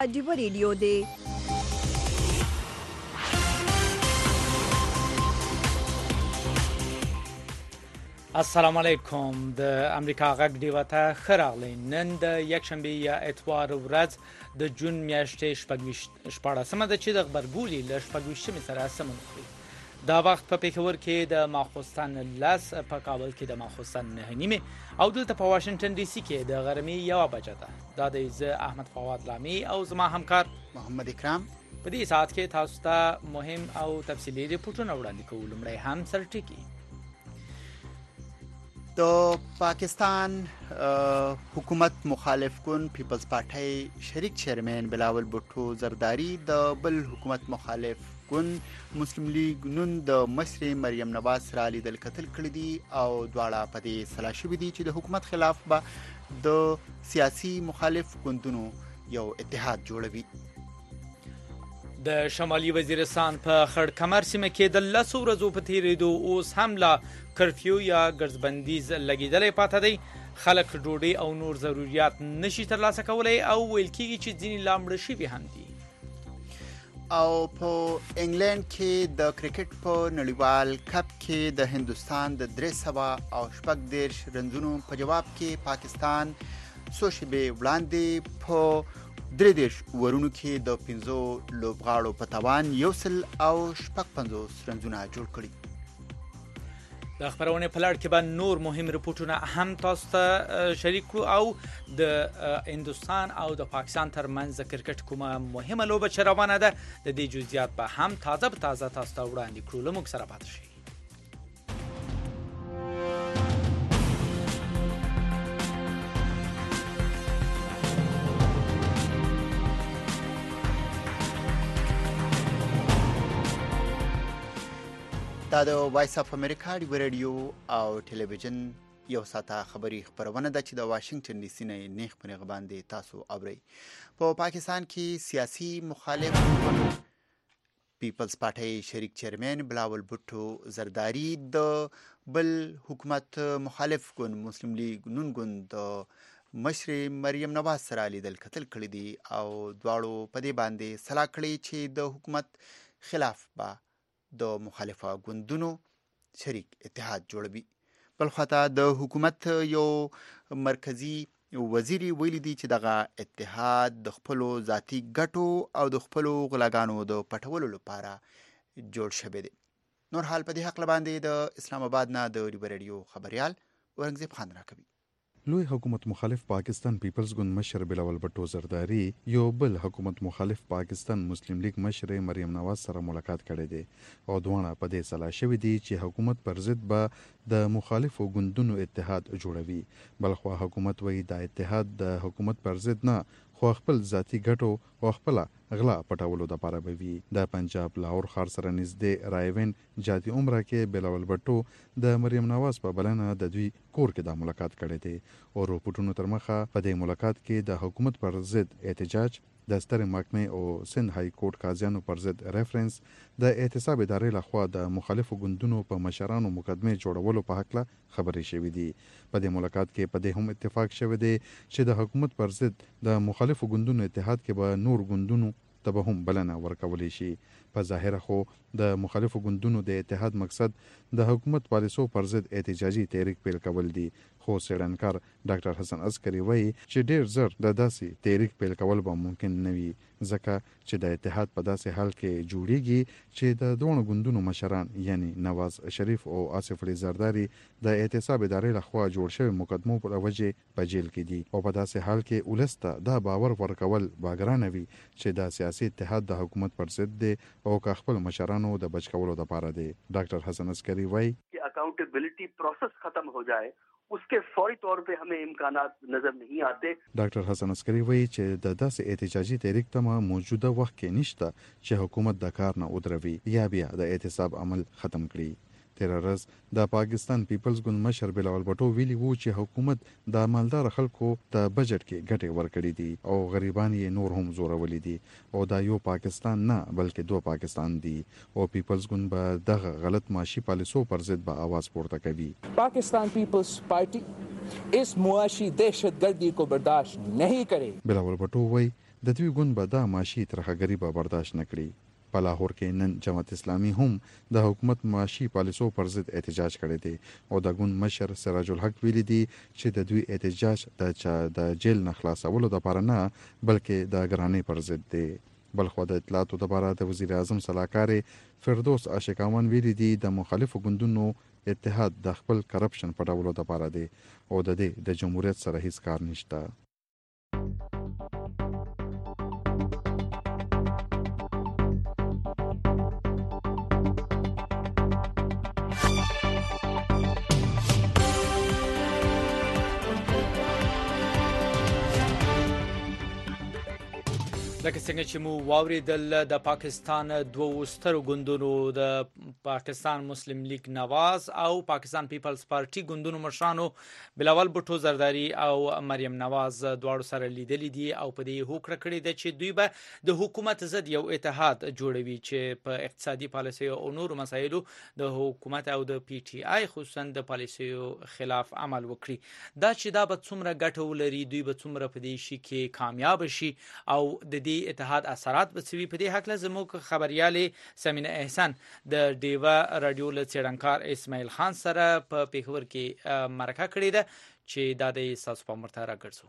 ډیو ریډیو دی. السلام علیکم. د امریکا غږ ډیو ته ښه راغلی. نن د یکشنبې یا اتوار ورځ د جون میاشتې 14مه ده چې د غبرګولي له 14مې سره سمون خوري. دا وخت په پېښور کې د ماخوستن 10، په کابل کې د ماخوستن 9:30 او دلته په واشنگټن ډي سي کې د غرمې 1 بجه ده. دا د زه احمد فواد لامي او زما همکار محمد اکرام په دې ساعت کې تاسو ته مهم او تفصیلي ریپورتونه وړاندې کوو. لومړی هم سرټکی. د پاکستان حکومت مخالف کن پیپلز پارټي شریک چیرمن بلاول بھټو زرداری د بل حکومت مخالف کن مسلم لیگ نون د مشر مریم نواز سره لیدل کتل کړی دي او دواړه په دې سلا شوي دي چې د حکومت خلاف به د سیاسي مخالف ګوندونو یو اتحاد جوړوي. د شمالي وزیرستان په خړ کمر سیمه کې د 10 ورځو په تیریدو اوس هم لا کرفیو یا ګرځبندیز لګیدلې پاتې دی. خلک ډوډۍ او نور ضرورت نشي ترلاسه کولای او ویل کېږي چې ځینې لا مړه شوي هم دي. او په انګلند کې د کرکټ په نړیوال کپ کې د هندستان د 340 رنزونو په جواب کې پاکستان څو شیبې وړاندې په 33 ورونو کې د 15 لوبغاړو په توان 155 رنزونه جوړ کړي. د خبرونه په لړ کې به نور مهم رپورټونه هم تاسو ته شریک کړو او د هندستان او د پاکستان ترمنځ د کرکټ کومه مهمه لوبه چې روانه ده د دې جزئیات به هم تازه تاسو ته وړاندې کړو. له موږ سره پاتې شئ. دا د وایس اف امریکا ډیو ریډیو او ټلویزیون یو ساته خبری خبرونه ده چې د واشنگټن ډي سي نه نیغ په نیغ باندې تاسو اورئ. په پاکستان کې سیاسي مخالف پیپلز پارټي شریک چیرمن بلاول بھټو زرداری د بل حکومت مخالف ګوند مسلم لیگ نون ګوند د مشر مریم نواز سره لیدل کتل کړی دي او دواړو په دې باندې صلاح کړې چې د حکومت خلاف به د مخالفه ګوندونو شریک اتحاد جوړوي. بل خواته د حکومت یو مرکزی وزیر ویلي دی چې دغه اتحاد د خپلو ذاتی ګټو او د خپلو غلاګانو د پټولو لپاره جوړ شوی دی. نور حال په دې حق باندې د اسلام آباد نه د ډیو ریډیو خبريال اورنګزیب خان راکوي. لوی حکومت مخالف پاکستان پیپلز ګوند مشر بلاول بھټو زرداری یو بل حکومت مخالف پاکستان مسلم لیگ مشر مریم نواز سره ملاقات کړی دی او دوانه په دې سلا شوی دی چې حکومت پر ضد به د مخالفو ګوندونو اتحاد جوړوي. بلخوا حکومت وایي دا اتحاد د حکومت پر ضد نه خو خپل ذاتی ګټو او خپل غلا پټولو د لپاره به وي. د پنجاب لاهور ښار سره نږدې رایوین جاتی عمره کې بلاول بھټو د مریم نواز په بلنه د دوی کور کې د ملاقات کړی دی او رپورټونو تر مخه په دې ملاقات کې د حکومت پر ضد احتجاج د ستر محکمې او سند های کورټ قاضیانو پر ضد ریفرنس د احتساب ادارې لخوا د مخالفو ګوندونو په مشرانو مقدمه جوړولو په حق خبرې شوې دي. په دې ملاقات کې په دې هم اتفاق شوی دی چې د حکومت پر ضد د مخالفو ګوندونو اتحاد کې به نور ګوندونو ته به هم بلنه ورکولی شي. په ظاهره خو د مخالفو ګوندونو د اتحاد مقصد د حکومت پالیسو پر ضد احتجاجي تحریک پیل کول دي. خو څېړنکار ډاکټر حسن عسکري وایي چې ډیر زر د داسې تحریک پیل کول به ممکن نه وي ځکه چې د اتحاد په داسې حال کې جوړیږي چې د دوه ګوندونو مشران یعنی نواز شریف او آصف علي زرداری د احتساب ادارې لخوا جوړ شوی مقدمو پر وجه په جیل کې دي او په داسې حال کې ولسته دا باور ورکول باګرانه وي چې د سیاسي اتحاد د حکومت پر ضد دی او که خپل مشرانو د بچ کولو لپاره دی. ډاکټر حسن عسکري وایي कि accountability process खत्म हो जाए उसके फौरी तौर पे हमें इम्कानात नजर नहीं आते. ډاکټر حسن عسکري وایي چې د داسې احتجاجي تحریک ته موجوده وخت کې نشته چې حکومت د کار نه ودروي یا بیا د احتساب عمل ختم کړي. تیر ورځ د پاکستان پیپلز ګوند مشر بلاول بھټو ویلي وو چې حکومت د مالدار خلکو د بجټ کې ګټې ورکړي دي او غریبان یې نور هم زورولي دي او دا یو پاکستان نه بلکې دوه پاکستان دي او پیپلز ګوند به دغه غلط معاشي پالیسو پر ضد به आवाज پورته کوي. पाकिस्तान पीपल्स पार्टी इस मुआशी दहशतगर्दी को बर्दाश्त नहीं करे. بلاول بھټو وایي د دوی ګوند به دا معاشي ترخګري به برداشت نه کړي. په لاهور کې نن جماعت اسلامي هم د حکومت معاشي پالیسو پر ضد احتجاج کړی دی او د ګوند مشر سراج الحق ویلي دی چې د دوی احتجاج د جیل نه خلاصولو لپاره نه بلکې د ګرانۍ پر ضد دی. بلخو د اطلاعاتو لپاره د وزیر اعظم صلاحکار فردوس عاشقاوان ویلي دی د مخالفو ګوندونو اتحاد د خپل کرپشن پټولو لپاره دی او د دې د جمهوریت سره هیڅ کار نشته. لکه څنګه چې مو واوریدل د پاکستان دوه سترو ګوندونو د پاکستان مسلم لیگ نواز او پاکستان پیپلز پارټي ګوندونو مشرانو بلاول بوټو زرداری او مریم نواز دواړو سره لیدلې دي او په دې هوکړه کړې ده چې دوی به د حکومت ضد یو اتحاد جوړوي چې په اقتصادي پالیسي او نورو مسایلو د حکومت او د پی ټی آی خصوصا د پالیسیو خلاف عمل وکړي. دا چې دا به څومره ګټه ولري، دوی به څومره په دې شي کې کامیاب شي او د اتحاد اثرات به څه وي، په دې حق له زموږ خبريالې سمینه احسان د ډیوا رادیو له څېړنکار اسماعیل خان سره په پیښور کې مرکه کړې ده چې دا د تاسو په مرته راګرځو.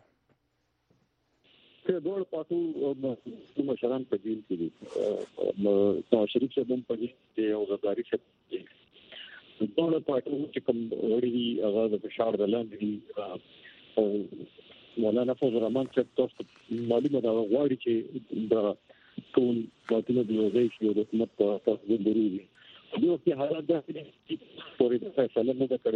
که ډول پاتو مشران په جیل کې دي، نو شریف صاحب په جیل کې او زرداری صاحب ډول پاتو چې کوم وړي هغه د فشار د لاندې او مولانا فوز الرحمن صاحب تاسو معلومه دا غواړي چې دا ټول باطل دی او د حکومت په تاسو ضروري دي. د یو کې حالات د پورې د فیصله نه کړی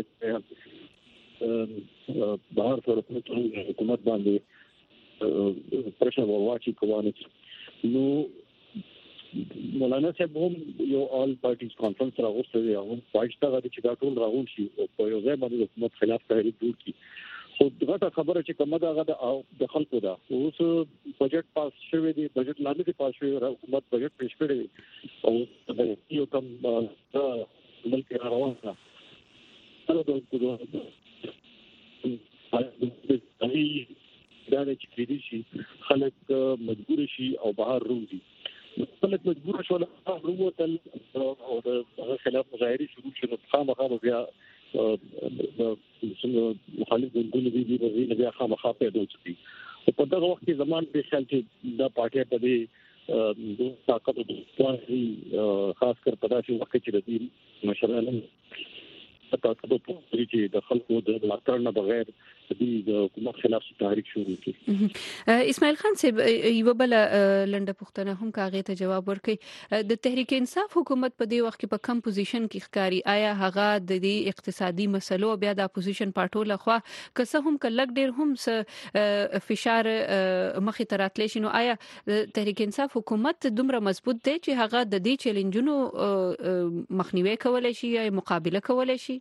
بهر سره حکومت باندې پرشن ورواچی کوي. نو مولانا صاحب هم یو آل پارټیز کانفرنس راغوسته دی او پښتا غوډي چې دا ټول راغون شي په یو ځای باندې حکومت خلاف تحریک جوړ کړي. خو دغه خبره چې کومه دا د خلکو ده، اوس بجټ پاس شوی دی، بجټ لاندې پاس شوی، حکومت بجټ پیش کړی او یو کم ملک روان ده. دا چې کېدی شي خلک مجبور شي او بهر روزي، خلک مجبور شول وروتل او د خلاف مظاهرې شروع شوه. خامخا بیا مخالف ګوندونه دي بیا خامخا پیدا شي. په دغه وخت کې زمان په خیال چې دا پارټي په دې طاقت او خاص کر په داسې وخت کې د مشرانو طاقت او چې د خلکو د ملاتړ نه بغیر د حکومت خلاف تحریک شروع کړي. اسماعیل خان صاحب یو بل لنډه پوښتنه هم کاغې ته جواب ورکړي. د تحریک انصاف حکومت په دې وخت کې په کم پوزیشن کې ښکاری، آیا هغه د دې اقتصادي مسلو بیا د اپوزیشن پارټو لخوا که څه هم کلک ډیر هم فشار مخې ته راتلی شي، نو آیا تحریک انصاف حکومت دومره مضبوط دی چې هغه د دې چیلنجونو مخنیوي کولای شي یا مقابله کولای شي؟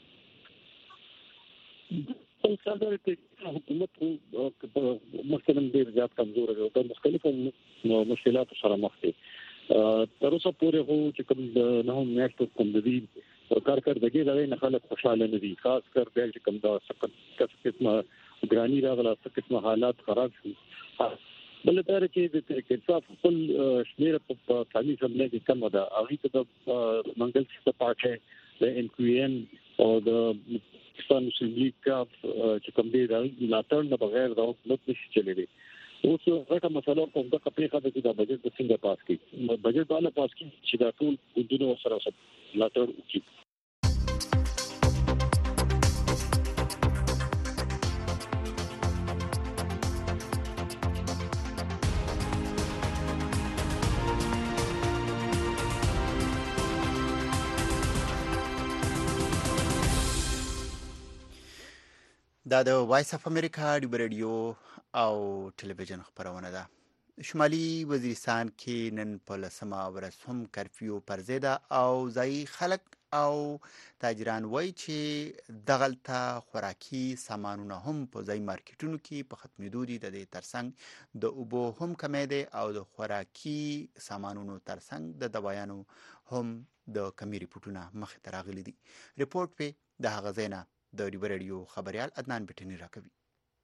حکومت مثلا ډیر زیات کمزور دی او د مختلفو مشکلاتو سره مخ دی. تر اوسه پورې هو چې کوم نه هم میاشتو کوم د دې کارکردګي لري نه خلک خوشاله نه دي، خاص کر بیا چې کوم دا قسمه ګرانی راغله، قسمه حالات خراب شو. بل تر چې د تحریک انصاف خپل شمیر په قومي اسمبلی کې کم ده، هغه ته د منګل څخه پارټي د ان کیو ان او د پاکستان مسلم لیگ کا چې کوم دی ملاتړ نه بغیر دا حکومت نشي چلېږي. اوس هغه مسله په دغه پریخه د بجټ د څنګه پاس کی بجټ باندې پاس کی چې دا ټول ګوندونه سره ملاتړ وکړي. دا د وایس اف امریکا ریډیو او ټلویزیون خبرونه ده. شمالي وزیرستان کې نن په 10مه ورځ هم کرفیو پر ضد او ځای خلک او تاجران وایي چې دغلته خوراکي سامانونه هم په ځای مارکیټونو کې په ختمېدو دي. د دې ترڅنګ د اوبو هم کمی دی او د خوراکي سامانونو ترڅنګ د دوايانو هم د کمی ریپورتونه مخې ته راغلي دي. ریپورت په د هغه ځای نه د ریډیو خبريال عدنان بټنی راکوي.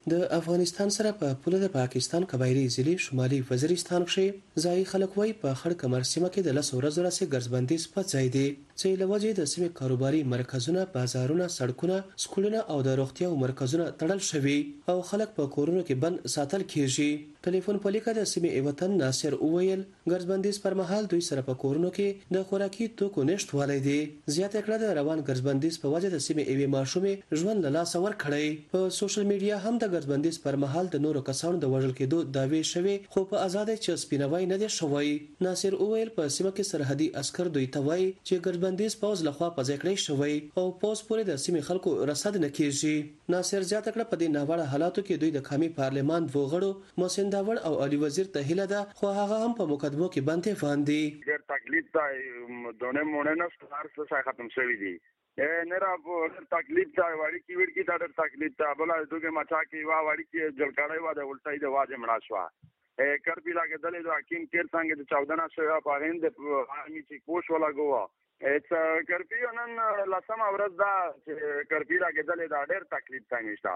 د افغانستان سره په پوله د پاکستان قبایلی ضلع شمالي وزیرستان کې ځای خلک وای په خړ کمر سیمه کې د 10 ورځې راځي ګرځبندي سپه ځای دی چې لوجه د سیمې کاروباري مرکزونه بازارونه سړکونه سکولونه او د روغتیا مرکزونه تړل شوي او خلک په کورونو کې بند ساتل کیږي ټلیفون په لیکه د سیمې وطن ناصر اویل ګرځبندي پر مهال دوی سره په کورونو کې د خوراکي توکو نشټوالی دی زیاته کړه د روان ګرځبندي په وجه د سیمې ایوي ماشومې ژوند له لاس ور کړی په سوشل میډیا هم د ګرځبندي پر مهال د نورو کسانو د وژل کېدو داوی شوی خو په آزادۍ چې سپینوي نه دي شوی ناصر اویل په سیمه کې سرحدي عسكر دوی توای چې ګرځبندي پوز لخوا په ځای کړی شوی او پوز پورې د سیمې خلکو رصد نه کیږي ناصر زیاته کړه په دې ناوړه حالاتو کې دوی د قومي پارلمان وغړو محسن داوړ او علي وزیر ته هیله ده خو هغه هم په مقدمو کې باندې باندې ډېر تکلیف ده دونه مونږ نه ستار څه ختم شوی دی نرا تکلیف ته وړي کې ورکی دا تکلیف ته بل دوی مچا کې وا وړي کې جلکړای وا د ولټای د واجه مړا شو کربی لاګه دلې د حکیم کیر څنګه د 14 شو په هند آرمي چې کوش ولا ګوا اټس کربی نن لاسم ورځ دا چې کربی لاګه دلې دا ډېر تکلیف ته نشته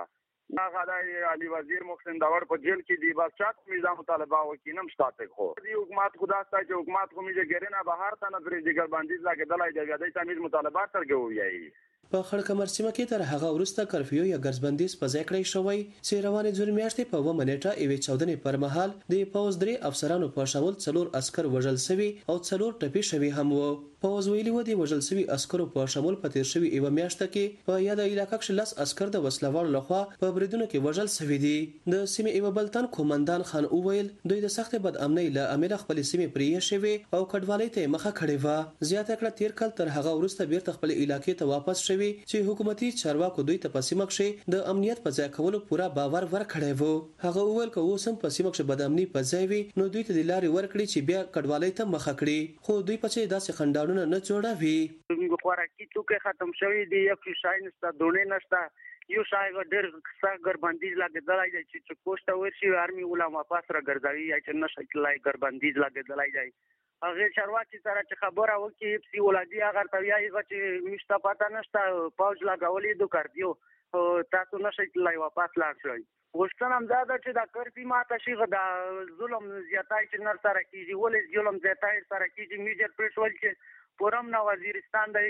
هغه علي وزیر محسن داور په جیل کې دی بس چات میزان مطالبه وکینم شته خو دی حکومت خدا ستاسو چې حکومت خو میږي ګرنه بهر ته نه پرې دیګر باندې لاګه دلای دی د تمیز مطالبات ترګوي په خړ کمر سیمه کې تر هغه ورسته کرفیو یا ګرځبندي په ځای کړی شوی چې روانې جون میاشتې په 1 منټه ایوي 14 پر مهال د پوز درې افسرانو په شامل 4 عسكر وژل شوی او 4 ټپي شوی هم وو پوز ویلي و دی وژل شوی عسكرو په شامل په تیر شوی ایوه میاشته کې په یاد علاقې کې لس عسكر د وسلوال لخوا په بریدونو کې وژل شوی دي د سیمې ایوه بلتان کومندان خان اوویل دوی د سخت بد امنۍ له امر خپل سیمې پرې شوی او کډوالۍ ته مخه کړې و زیاته کړه تیر کال تر هغه ورسته بیرته خپل علاقې ته واپس شوی چې حکومتي چارواکو دوی ته په سیمه کې د امنیت په ځای کولو پورا باور ورکړی وو هغه اوویل کو اوسم په سیمه کې بد امنۍ په ځای وي نو دوی ته د لارې ورکړي چې بیا کډوالۍ ته مخه کړي خو دوی په چې داسې خندانونه نه جوړوي خوراکي توکي ختم شوی دی یو شای نشته دونه نشته یو شای ډېر څه ګربندي لګیدلای دی چې کوشته ورشي آرمي علماء واپس را ګرځوي یا چې نشه کلای ګربندي لګیدلای دی هغه چارواکي سره چې خبره وکي پسی ولادي هغه تویای چې مشته پتا نشته پاوج لګولې دو کار دیو تاسو نشه کلای واپس لاړ شئ وشتنم زاده چې دا کرفي ماته شي غدا ظلم زیاتای چې نر سره کیږي ولې ظلم زیاتای سره کیږي میجر پېټول چې پورم نو وزیرستان دی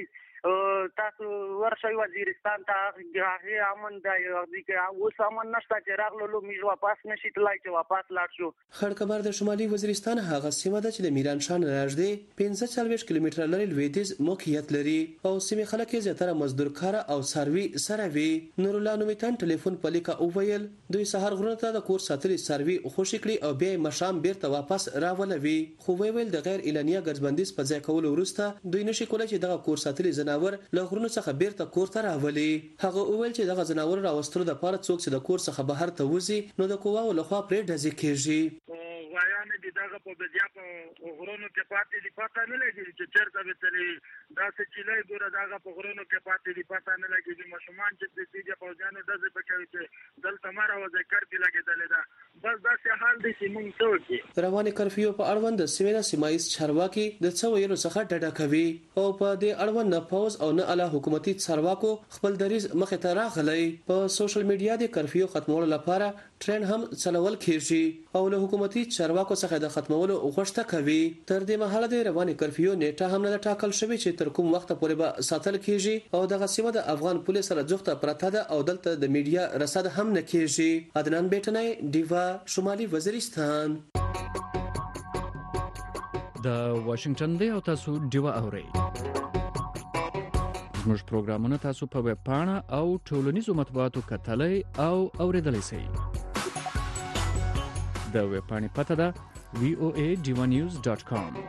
تاسو ورشي وزیرستان ته هغه امن دی چې اوس امن نشته چې راغلو میج واپس نشي تلای چې واپس لاړ شو خړ کمر د شمالي وزیرستان هغه سیمه ده چې د میران شان نږدې 45 کیلومتر لري لویدیز موقعیت لري او سیمه خلک یې زیاتره مزدور کار او سروي سره وي نور الله نومیتان ټلیفون په لیکه او ویل دوی سهار غرونه ته د کور ساتلي سروي خوشی کړي او بیا مشام بیرته واپس راولوي خو ویل د غیر اعلانیه ګرځبندي په ځای کول ورسته دوی نشي کولای چې دغه کور ساتلي زناور له غرونو څخه بیرته کور ته راولي هغه وویل چې دغه زناور راوستلو د پاره څوک چې د کور څخه بهر ته وځي نو د قواو لخوا پرې ډزې کیږي غوایان دي دغه په بیا په غرونو کې پاتې دي پته نه لګي چې چیرته به تللی دا څه چې لای ګوره دغه په غرونو کې پاتې دي پته نه لګي چې ماشومان چې د دې په ځانو دزې پکې چې دلته ماره و ذکر کې لګیدل دا بس دا څه حال دي چې موږ څوک رواني کرفیو په اړوند د سیمه سیمایز چارواکي د څو ویلو څخه ډډه کوي او په دې اړوند نه پوز او نه اعلی حکومتي چارواکو خپل دریز مخه ته راغلي په سوشل میډیا د کرفیو ختمولو لپاره ټرند هم چلول کیږي او له حکومتي چارواکو څخه د ختمولو غوښتنه کوي تر دې مهاله د رواني کرفیو نیټه هم نه ټاکل شوی چې تر کوم وخت پورې به ساتل کیږي او دغه سیمه د افغان پولیس سره جوخته پرته ده او دلته د میډیا رصد هم نه کیږي عدنان بیٹنای دیوا شمالي وزیرستان د واشنگټن دی او تاسو دیوا اورئ زموږ پروګرامونه تاسو په ویب پاڼه او ټولنیزو مطبوعاتو کتلای او اوریدلای شئ د ویب پاڼې پته ده voadivanews.com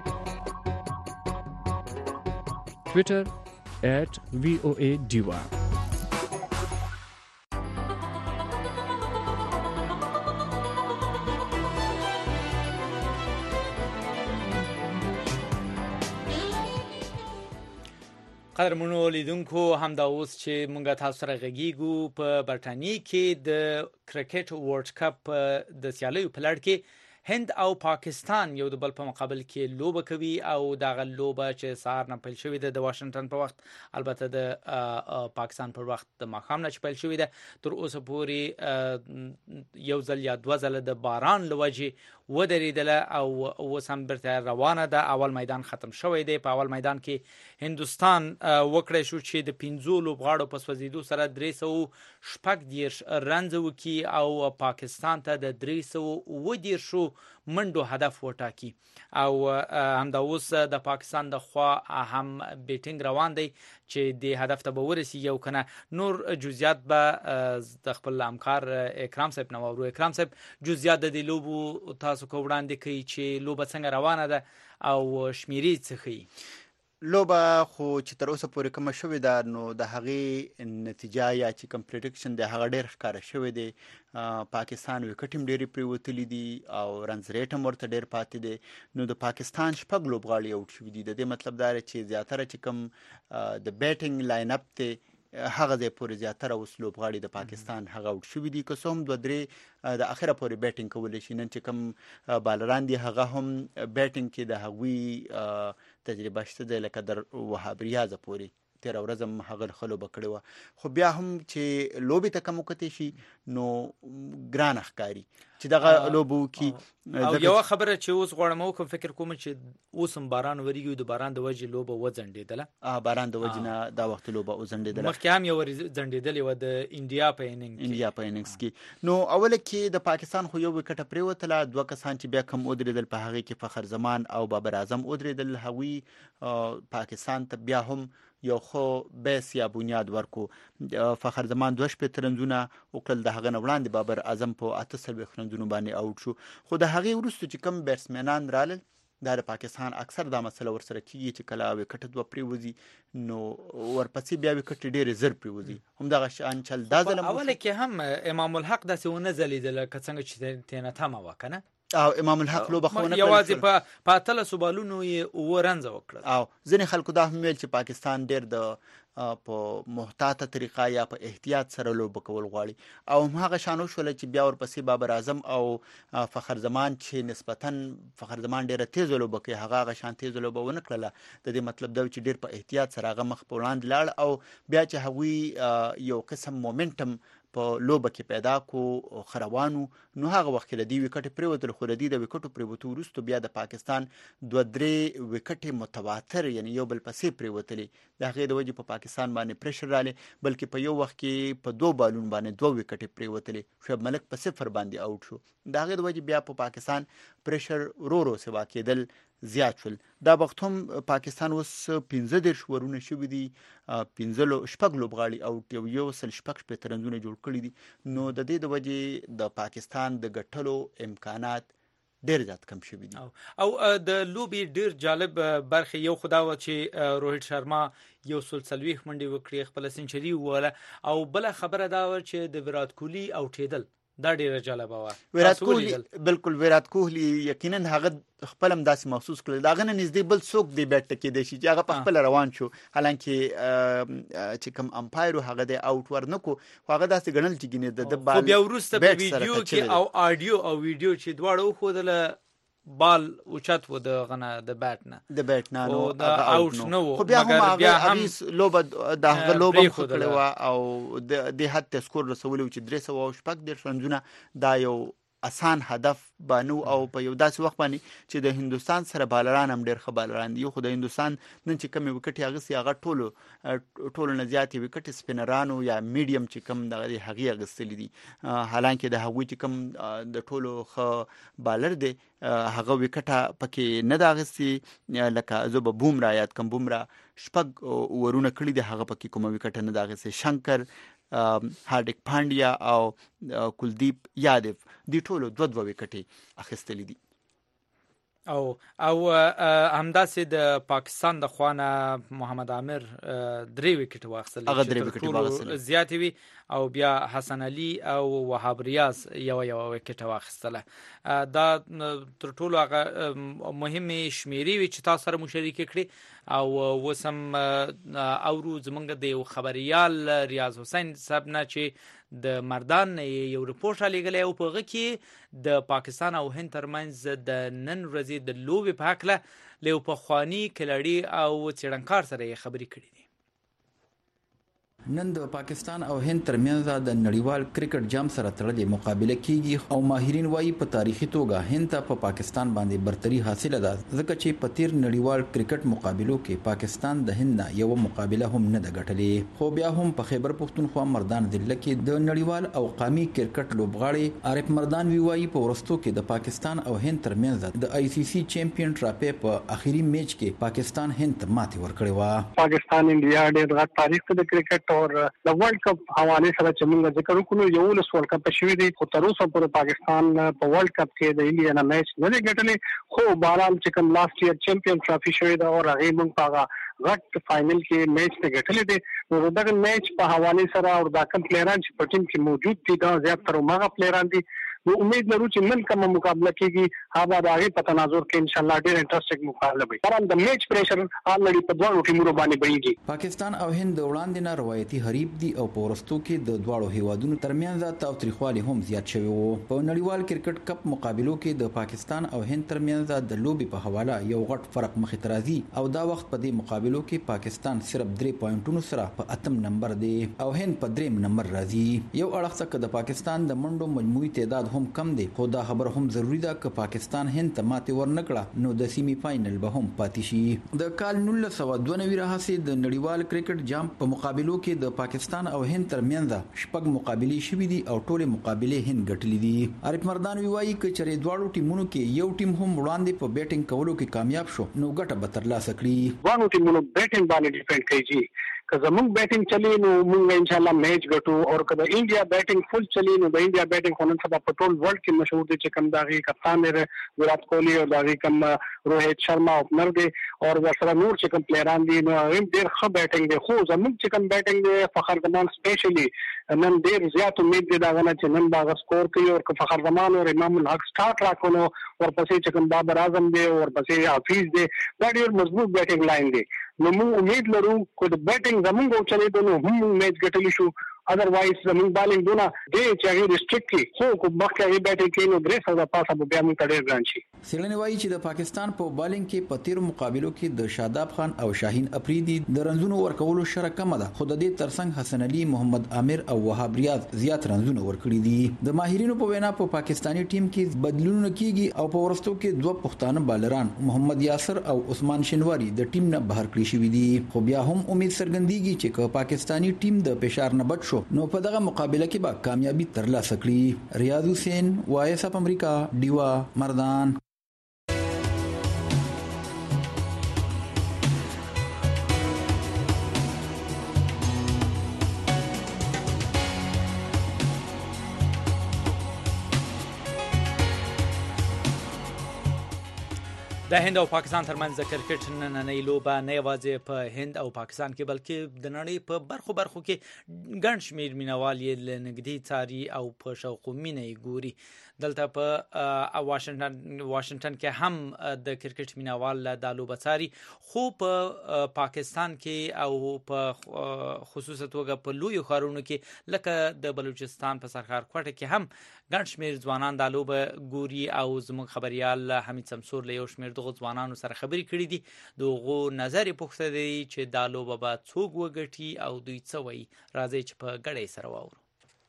Twitter @voadiva قدرمنو لیدونکو همدا اوس چې مونږه تاسو سره غږیږو په برټانیې کې د کرکټ ورلد کپ د سیالیو په لړ کې هند او پاکستان یو د بل په مقابل کې لوبه کوي او دغه لوبه چې سهار نه پیل شوې ده د واشنگټن په وخت، البته د پاکستان پر وخت د ماښام نه پیل شوې ده، تر اوسه پورې یو ځل یا دوه ځله د باران لوجې ودرېدله او اوس هم بیرته روانه ده. اول میدان ختم شوی دی. په اول میدان کې هندوستان وکړی شو چې د 15 لوبغاړو په سوځېدو سره 360 رنز وکړي او پاکستان ته د 310 منډو هدف وټاکي او همدا اوس د پاکستان د خوا هم بیټینګ روان دی چې د هدف ته به ورسیږي او کنه. نور جزئیات به د خپل همکار اکرام صاحب نو ورو. اکرام صاحب جزئیات د لوبو تاسو کو وړاندې کوي چې لوبه څنګه روانه ده او شمیرې څه ښیي؟ لوبه خو چې تر اوسه پورې کومه شوې ده نو د هغې نتیجه یا چې کوم پریډکشن دی هغه ډېر ښکاره شوی دی. پاکستان وکټ هم ډېرې پرېوتلي دي او رنز ریټ هم ورته ډېر پاتې دی. نو د پاکستان 6 لوبغاړي اوټ شوي دي. د دې مطلب دا دی چې زیاتره چې کوم د بیټینګ لاین اپ دی هغه ځای پورې زیاتره اوس لوبغاړي د پاکستان هغه اوټ شوي دي. که څه هم 2-3 د اخره پورې بیټینګ کولی شي. نن چې کوم بالران دي هغه هم بیټینګ کې د هغوی تجربه شته دی، لکه در وهاب ریاض پورې تیره ورځ هم هغه ښه لوبه کړې وه. خو بیا هم چې لوبې ته کم وکتې شي نو ګرانه ښکاري چې دغه لوبه وکړي. او یوه خبره چې اوس غواړم وکړم، فکر کوم چې اوس هم باران ورېږي، د باران د وجې لوبه وځنډېدله. باران د وجې نه دا وخت لوبه وځنډېدله. مخکې هم یو ځنډېدلې وه د انډیا په اننګ کې. نو اوله کې د پاکستان خو یو وکټه پرېوتله، 2 کسان چې بیا کم ودرېدل په هغې کې فخر زمان او بابر اعظم ودرېدل. هغوی پاکستان ته بیا هم یو خو بیس یا بنیاد ورکو. فخر زمان 2 رنزونه وکړل، د هغه نه وړاندې بابر اعظم په 48 رنزونو باندې اوټ شو. خو د هغې وروسته چې کوم بیټسمنان رالل دا د پاکستان اکثر دا مسله ورسره کیږي چې کله وکټ 2 پرېوځي نو ورپسې بیا وکټ ډېرې زر پرېوځي. همدغه شان چل دا ځل اوله کې هم امام الحق داسې ونه ځلېدله که څنګه چې تېنه تمه وه که نه. او امام الحق لوبه خو نه یوازې په 18 بالونو یې 9 رنزه وکړل. او ځینې خلکو دا هم ویل چې پاکستان ډېر د په محتاطه طریقه یا په احتیاط سره لوبه کول غواړي. او هماغه شان وشوله چې بیا ورپسې بابر اعظم او فخر زمان چې نسبتاً فخر زمان ډېره تیزه لوبه کوي هغه شان تیزه لوبه ونه کړله. د دې مطلب دا چې ډېر په احتیاط سره هغه مخ په وړاندې لاړ او بیا چې هغوی یو قسم مومنټم په لوبه کې پیدا کو خروانو نو هغه وخت کې د دې وکټ پرېوتل. خو د دې د وکټو پرېوتو وروسته بیا د پاکستان 2-3 وکټې متواتر یعنی یو بل پسې پرېوتلې. د هغې د وجې په پاکستان باندې پریشر رالی، بلکې په یو وخت کې په 2 بالون باندې 2 وکټې پرېوتلې. شعیب ملک په 0 باندې اوټ شو. د هغې د وجې بیا په پاکستان پریشر ورو سوا کېدل زیات شول. دا وخت هم پاکستان اوس 15 ورونه شوي دي، 15 لوبغاړي او یو سل 16 رنزونه جوړ کړي دي. نو د دې د وجې د پاکستان د ګټلو امکانات ډېر زیات کم شوي دي. او د لوبې ډېر جالب برخې یو خدا و چې روهیت شرما یو 40 منډې وکړي، خپل سنچري وواله، او بل خبره دا و چې د ویرات کوهلي اوټېدل دا ډیره جالبه وه. ویرات کوهلي بالکل ویرات کوهلي یقینا هغه خپل هم داسې محسوس کړل دا غنه نږدې بل څوک دی بیټ ته کېدی شي چې هغه په خپل روان شو. حالانکه چې کوم امپایر هغه د اوټ ورنکو خو هغه داسې ګڼل چې ګینه د بال بیا وروسته په ویډیو کې او آډیو او ویډیو چې دواړه وښودله بال اوچت و د غنه د بیټ نه نو دا اوټ نه و. خو بیا هم لوبه د هغه لوبه خپله وه او د حد ته سکور رسولی و چې 360 رنزونه دا یو اسان هدف بانو. او په یو داسې وخت باندې چې د هندوستان سره بالران هم ډېر ښه بالران دي. خو د هندوستان نن چې کومې وکټې اخیستې هغه ټولو نه زیاتې وکټې سپینرانو یا میډیم چې کوم دغه دی هغې اخیستلي دي. حالانکه د هغوی چې کوم د ټولو ښه بالر دی هغه وکټه پکې نه ده اخیستې. لکه زه به بومرا یاد کوم، بومرا 6 ورونه کړي دي، هغه پکې کومه وکټه نه ده اخیستې. شنکر، هاردیک پانډیا او کلدیپ یادیو دی ټولو 2 وکټې اخیستلې دي. او همداسې د پاکستان د خوانه محمد عامر 3 وکټ واخیستل، هغه 3 وکټ واخیستل زیاتې وي. او بیا حسن علي او وهاب ریاض یو وکټ واخیستله. دا تر ټولو هغه مهمه شمیرې وی چې تاسو سره مشارکت کړي او وسم اورو زمونږ د یو خبريال ریاض حسین صاحب نه چې د مردان یو رپورت لګلې او په غو کې د پاکستان او هند ترمنځ د نن ورځې د لوبې په حق له یو پخوانی کلړي او څېړنکار سره خبرې کړې دي. نن د پاکستان او هند ترمنځ د نړیوال کرکټ جام سره تړلې مقابله کیږي او ماهرین وایي په تاریخي توګه هند ته په پاکستان باندې برتري حاصله ده ځکه چې په تیر نړیوال کرکټ مقابلو کې پاکستان د هند نه یو مقابله هم نه ده ګټلې. خو بیا هم په خیبر پختونخوا مردان ضلع کې د نړیوال او قومي کرکټ لوبغاړي عارف مردان وایي په ورستو کې د پاکستان او هند ترمنځ د آی سی سی چیمپیون ټرافي په اخیری میچ کې پاکستان هند ته ماتې ورکړې و. پاکستان انډیا ډېر غټ تاریخ د کرکټ اور د ورلد کپ حواله سره چې موږ ذکر وکړو یو لس ورلد کپ شوی دی خو تر اوسه پورې پاکستان په ورلد کپ کې د انډیا نه میچ نه دی ګټلی خو بهرحال چې کوم لاست ایئر چیمپیون ټرافي شوی دا او هغه موږ په غټ فائنل کې میچ ته ګټلی دی. نو دغه میچ په حواله سره او دا کوم پلیران چې په ټیم کې موجود دي دا زیات تر هغه پلیران دي. نو امید لرو چې نن کوم مقابله کیږي هغه د هغه په تناظر کې ان شاء الله ډېر انټرېسټینګ مقابله وي. ترام د میچ پریشر آلریډي په دوه ټیمونو باندې بېږي. پاکستان او هند وړاندې نه روایتي حریف دي او په ورستو کې د دواړو هیوادونو ترمنځ تاوتریخوالي هم زیات شوی وو. په نړیوال کرکټ کپ مقابلو کې د پاکستان او هند ترمنځ د لوبي په حواله یو غټ فرق مخې ته راځي او دا وخت په دې مقابلو کې پاکستان صرف 3 پوینټونو سره په 8م نمبر دی او هند په 3م نمبر راځي. یو اړخ څخه د پاکستان د منډو مجموعي تعداد هم کم دی خو دا خبر هم ضروری ده چې پاکستان هند ته ماتې ورنکړه نو د سیمی فائنل به هم پاتې شي. د کال 1992 راهیسې د نړیوال کرکټ جام په مقابلو کې د پاکستان او هند ترمنځ شپږ مقابلې شوې دي او ټولې مقابلې هند ګټلې دي. عارف مردان وایي چې چېرې دواړو ټیمونو کې یو ټیم هم وړاندې په بیټینګ کولو کې کامیاب شو نو ګټه به ترلاسه کړي. دواړو ټیمونو بیټینګ باندې ډیپند کوي که زموږ بیټینګ چلی نو موږ ان شاء الله میچ ګټو او که د انډیا بیټینګ فل چلی نو د انډیا بیټینګ خو نن سبا په ټول ورلد کې مشهور دي چې کوم داغي کپتان دی ویرات کوهلی او داغي کوم روهیت شرما اوپنر دی او ورسره نور چې کوم پلیران دي نو هم ډېر ښه بیټینګ دی. خو زموږ چې کوم بیټینګ دی فخر زمان سپیشلی نن ډېر زیات امید دی داغه چې نن باغ سکور کوي او که فخر زمان او امام الحق سٹارټ راکونو ورپسې چې کوم بابر اعظم دی او ورپسې حفیظ دی دا ډېر مضبوط بیټینګ لاین دی. نو موږ امید لرو چې د بیټینګ زموږ چلے دونو هم میچ ګټلی شو otherwise زموږ بالینګ دونه دی چې هغه ریسټریکټ کی خو کو مخکې هغه بیټینګ کې نو درې سره پاسه به بیا موږ ډېر ګران شي. سیلنی وایي چې د پاکستان په بالینګ کې په تیر مقابلو کې د شاداب خان او شاهین افریدي د رنزونو ورکولو شره کم ده خو د دې ترڅنګ حسن علي محمد عامر او وهاب ریاض زیات رنزونه ورکړي دي. د ماهرینو په وینا په پاکستانی ټیم کې بدلونونه کیږي او په ورستو کې دوه پښتانه بالران محمد یاسر او عثمان شنواری د ټیم نه بهر کړی شوی دي خو بیا هم امید څرګندېږي چې پاکستانی ټیم د فشار نه بچ شو نو په دغه مقابله کې به کامیابی ترلاسه کړي. ریاض حسین وایس اپ امریکا دیوا مردان. د هند او پاکستان ترمنځ د کرکټ نننۍ لوبه نه یوازې په هند او پاکستان کې بلکې د نړۍ په برخو کې ګڼ شمېر مینوال یې له نږدې څاري او په شوق و مینه یې ګوري. دلته په واشنگټن کې هم د کرکټ مینوال د لوبه څاري خو په پاکستان کې او په خصوصا توګه په لویو ښارونو کې لکه د بلوچستان په سرخار کوټه کې هم ګڼ شمېر ځوانان د لوبه ګوري او زموږ خبريال حمید سمسور له یو شمېر دغه ځوانانو سره خبرې کړې دي. دغه نظر یې پوښتنه دی چې دا لوبه به څوک وګټي او دوی څه وایي. راځي چې په ګډه یې سره واورو.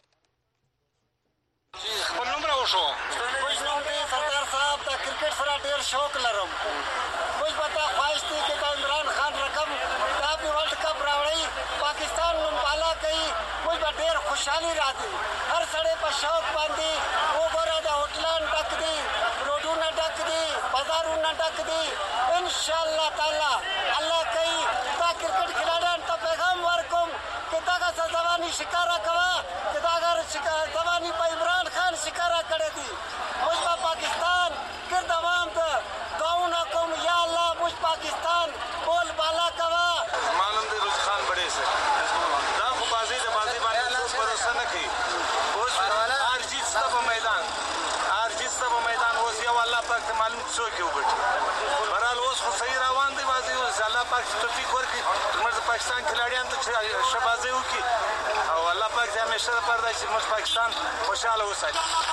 خپل نوم راوښو. موږ نوم دی سردار صاحب د کرکټ سره ډېر شوق لرم. موږ به تا خواهش دی چې د عمران خان رقم دا په ورلډ کپ راوړی پاکستان نوم بالا کوي موږ به ډېر خوشحالي راځي. هر سړی په شوق باندې وګوره د هوټلان ډک دي روډونه ډک دي بازارونه ډک دي ان شاء الله تعالی الله کوي دا کرکټ کھلاڑیان ته پیغام ورکوم چې دغه ځواني شکاره کوه چې دغه ځواني په عمران خان شکاره کړې دي. موږ په پاکستان کې دوام ده دعاونه کوم یا الله موږ پاکستان بول بالا کوه. معلوم دی روز خان بڑے سے دا خو بازی د بازی باندې 100% کې وګټي. برحال اوس خو صحیح روان دی بازي، اوس الله پاک توفیق ورکړي زموږ د پاکستان کھلاډیانو ته چې ښه بازي وکړي او الله پاک دې همیشه لپاره دا چې زموږ پاکستان خوشحاله وساتي.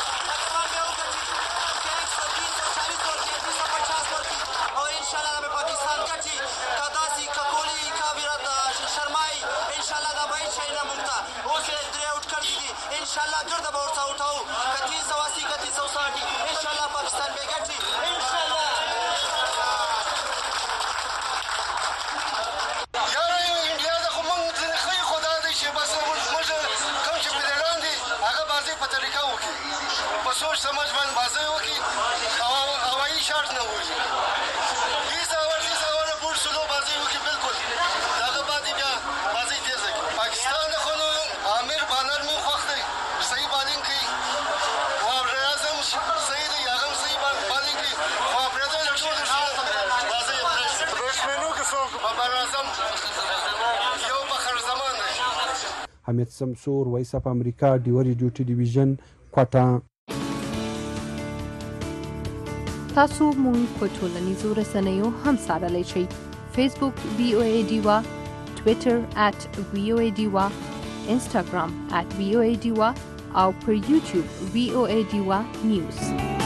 इंशाल्लाह जड़ दबा उठाओ 3180 3160 इंशाल्लाह पाकिस्तान पे गठी इंशाल्लाह यार इंडिया da खमन खई खुदा दे शे बस मुझे कम से पहले दे आगे बाजी पे तरीका होगी पर सोच समझ बन बाजी होगी हवाई शॉट ना होगी इस आवर पूर सुनो बाजी होगी बिल्कुल आगे बाजी क्या बाजी दे सके पाकिस्तान को आमिर बानर में वक्त सही बॉलिंग की और आजम सही दी आगम सही बॉलिंग की और ब्रदर लड़कों बाजी दुश्मनों के सोच बाबर आजम यो बखर जमान है حمید سمسور وایس اف امریکا ډیوري ډیوټي ډیویژن کوټا. تاسو مونږ په ټولنیزو رسنیو هم سارلی شئ. فیسبوک VOA ډیوا، ټویټر @VOA ډیوا، انسټاګرام @VOA ډیوا او پر یوټیوب VOA ډیوا نیوز.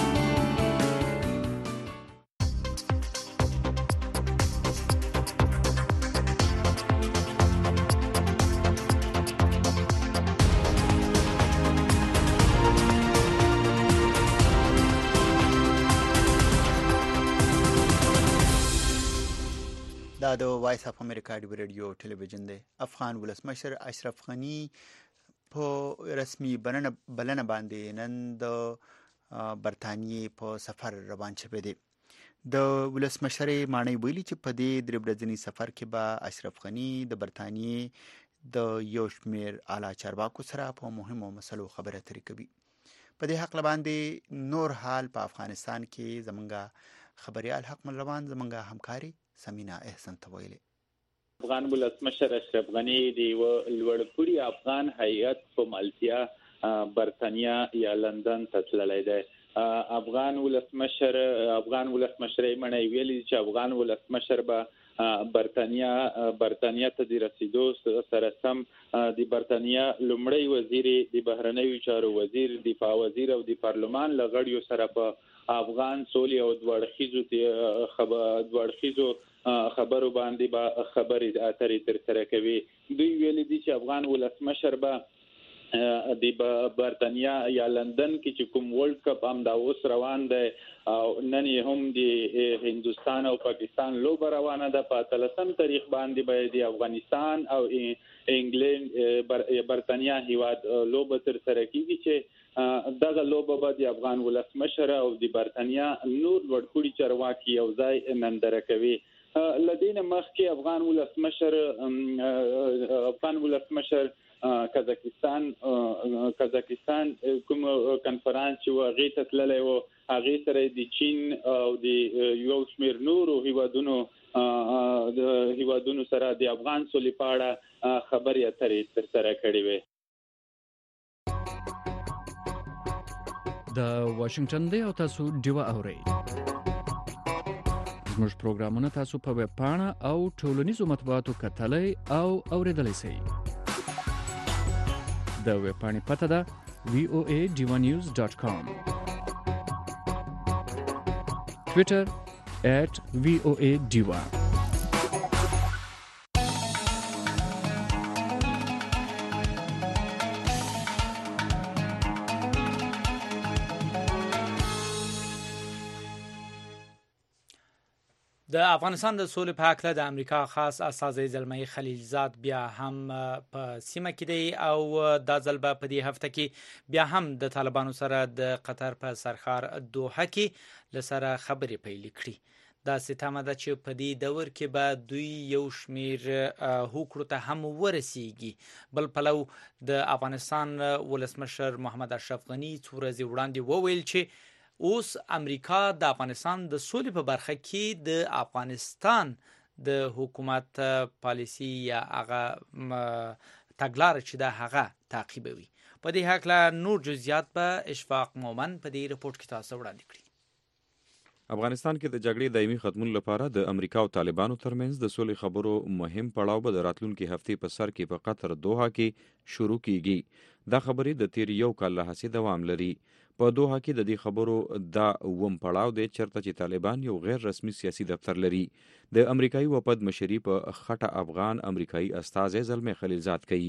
دا د وایس اف امریکا د ریډیو ټلویزیون دی. افغان ولسمشر اشرف غنی په رسمي بلنه باندې نن د برتانیې په سفر روان شوی دی. د ولسمشر معنی ویلي چې په دې درې ورځني سفر کې به اشرف غنی د برتانیې د یو شمېر اعلی چارواکو سره په مهمو مسلو خبرې اترې کوي. په دې حق باندې نور حال په افغانستان کې زمونږ خبريال حق ملوان زمونږ همکاري سمینا احسان تویلې. افغان ولسمشر اشرف غنی دی لوړپوړي افغان هیئت په مالتیا برتانیا یا لندن ته تللی دی. افغان ولسمشر منی ویلي چې افغان ولسمشر به برتانیا ته د رسیدو سره سم د برتانیا لومړی وزیر د بهرنیو چارو وزیر دفاع وزیر او د پارلمان لغړیو سره په افغان سولې او دوړخیزو خبرو باندې به خبرې اترې ترسره کوي. دوی ویلي دي چې افغان ولسمشر به د برتانیا یا لندن کې چې کوم ورلد کپ هم دا اوس روان دی او نن هم د هندستان او پاکستان لوبه روانه ده. په 13 تاریخ باندې به د افغانستان او انګلند برتانیا هیواد لوبه ترسره کیږي چې دغه لوبه به د افغان ولسمشر او د برتانیا نور وړکوړي چارواکي یو ځای نندره کوي. لدین مخکې افغان ولسمشر کازاکستان کوم کنفرانس چې هغه ته تللی و هغه سره د چین او د یو شمېر نورو هیوادونو سره د افغان سولې په اړه خبرې اترې ترسره کړې وې. د واشنگټن دی او تاسو ډیوا اورئ. زموږ پروګرامونه تاسو په ویب پاڼه او ټولنیزو مطبوعاتو کتلای او اوریدلای شئ. د ویب پاڼې پته ده voadivanews.com. Twitter @voadiva. د افغانستان د سولې په حق له د امریکا خاص استازی زلمی خلیلزاد بیا هم په سیمه کې دی او دا ځل په دې هفته کې بیا هم د طالبانو سره د قطر په سرخار دوحه کې لسره خبرې پیل کړي. دا ستامه ده چې په دې دور کې به دوی یو شمیر هوکړو ته هم ورسیږي. بل پلو د افغانستان ولسمشر محمد اشرف غنی څو ورځې وړاندې وویل چې اوس امریکا د افغانستان د سولې په برخه کې د افغانستان د حکومت پالیسی یا هغه تګلارې چې دا هغه تعقیبوي. په دې حق له نور جزئیات به اشفاق مومن په دې رپورت کې تاسو وړاندې کړي. افغانستان کې د جګړې دایمي ختمولو لپاره د امریکا او طالبانو ترمنځ د سولې خبرو مهم پړاو به د راتلونکي هفتې په سر کې په قطر دوحه کې شروع کیږي. دا خبرې د تیر یو کال له هڅې دوام لري. په دوحه کې د دې خبرو دا اوم پړاو دی چېرته چې طالبان یو غیر رسمي سیاسي دفتر لري. د امریکایي وفد مشري په خټه افغان امریکایي استازی زلمي خلیلزاد کوي.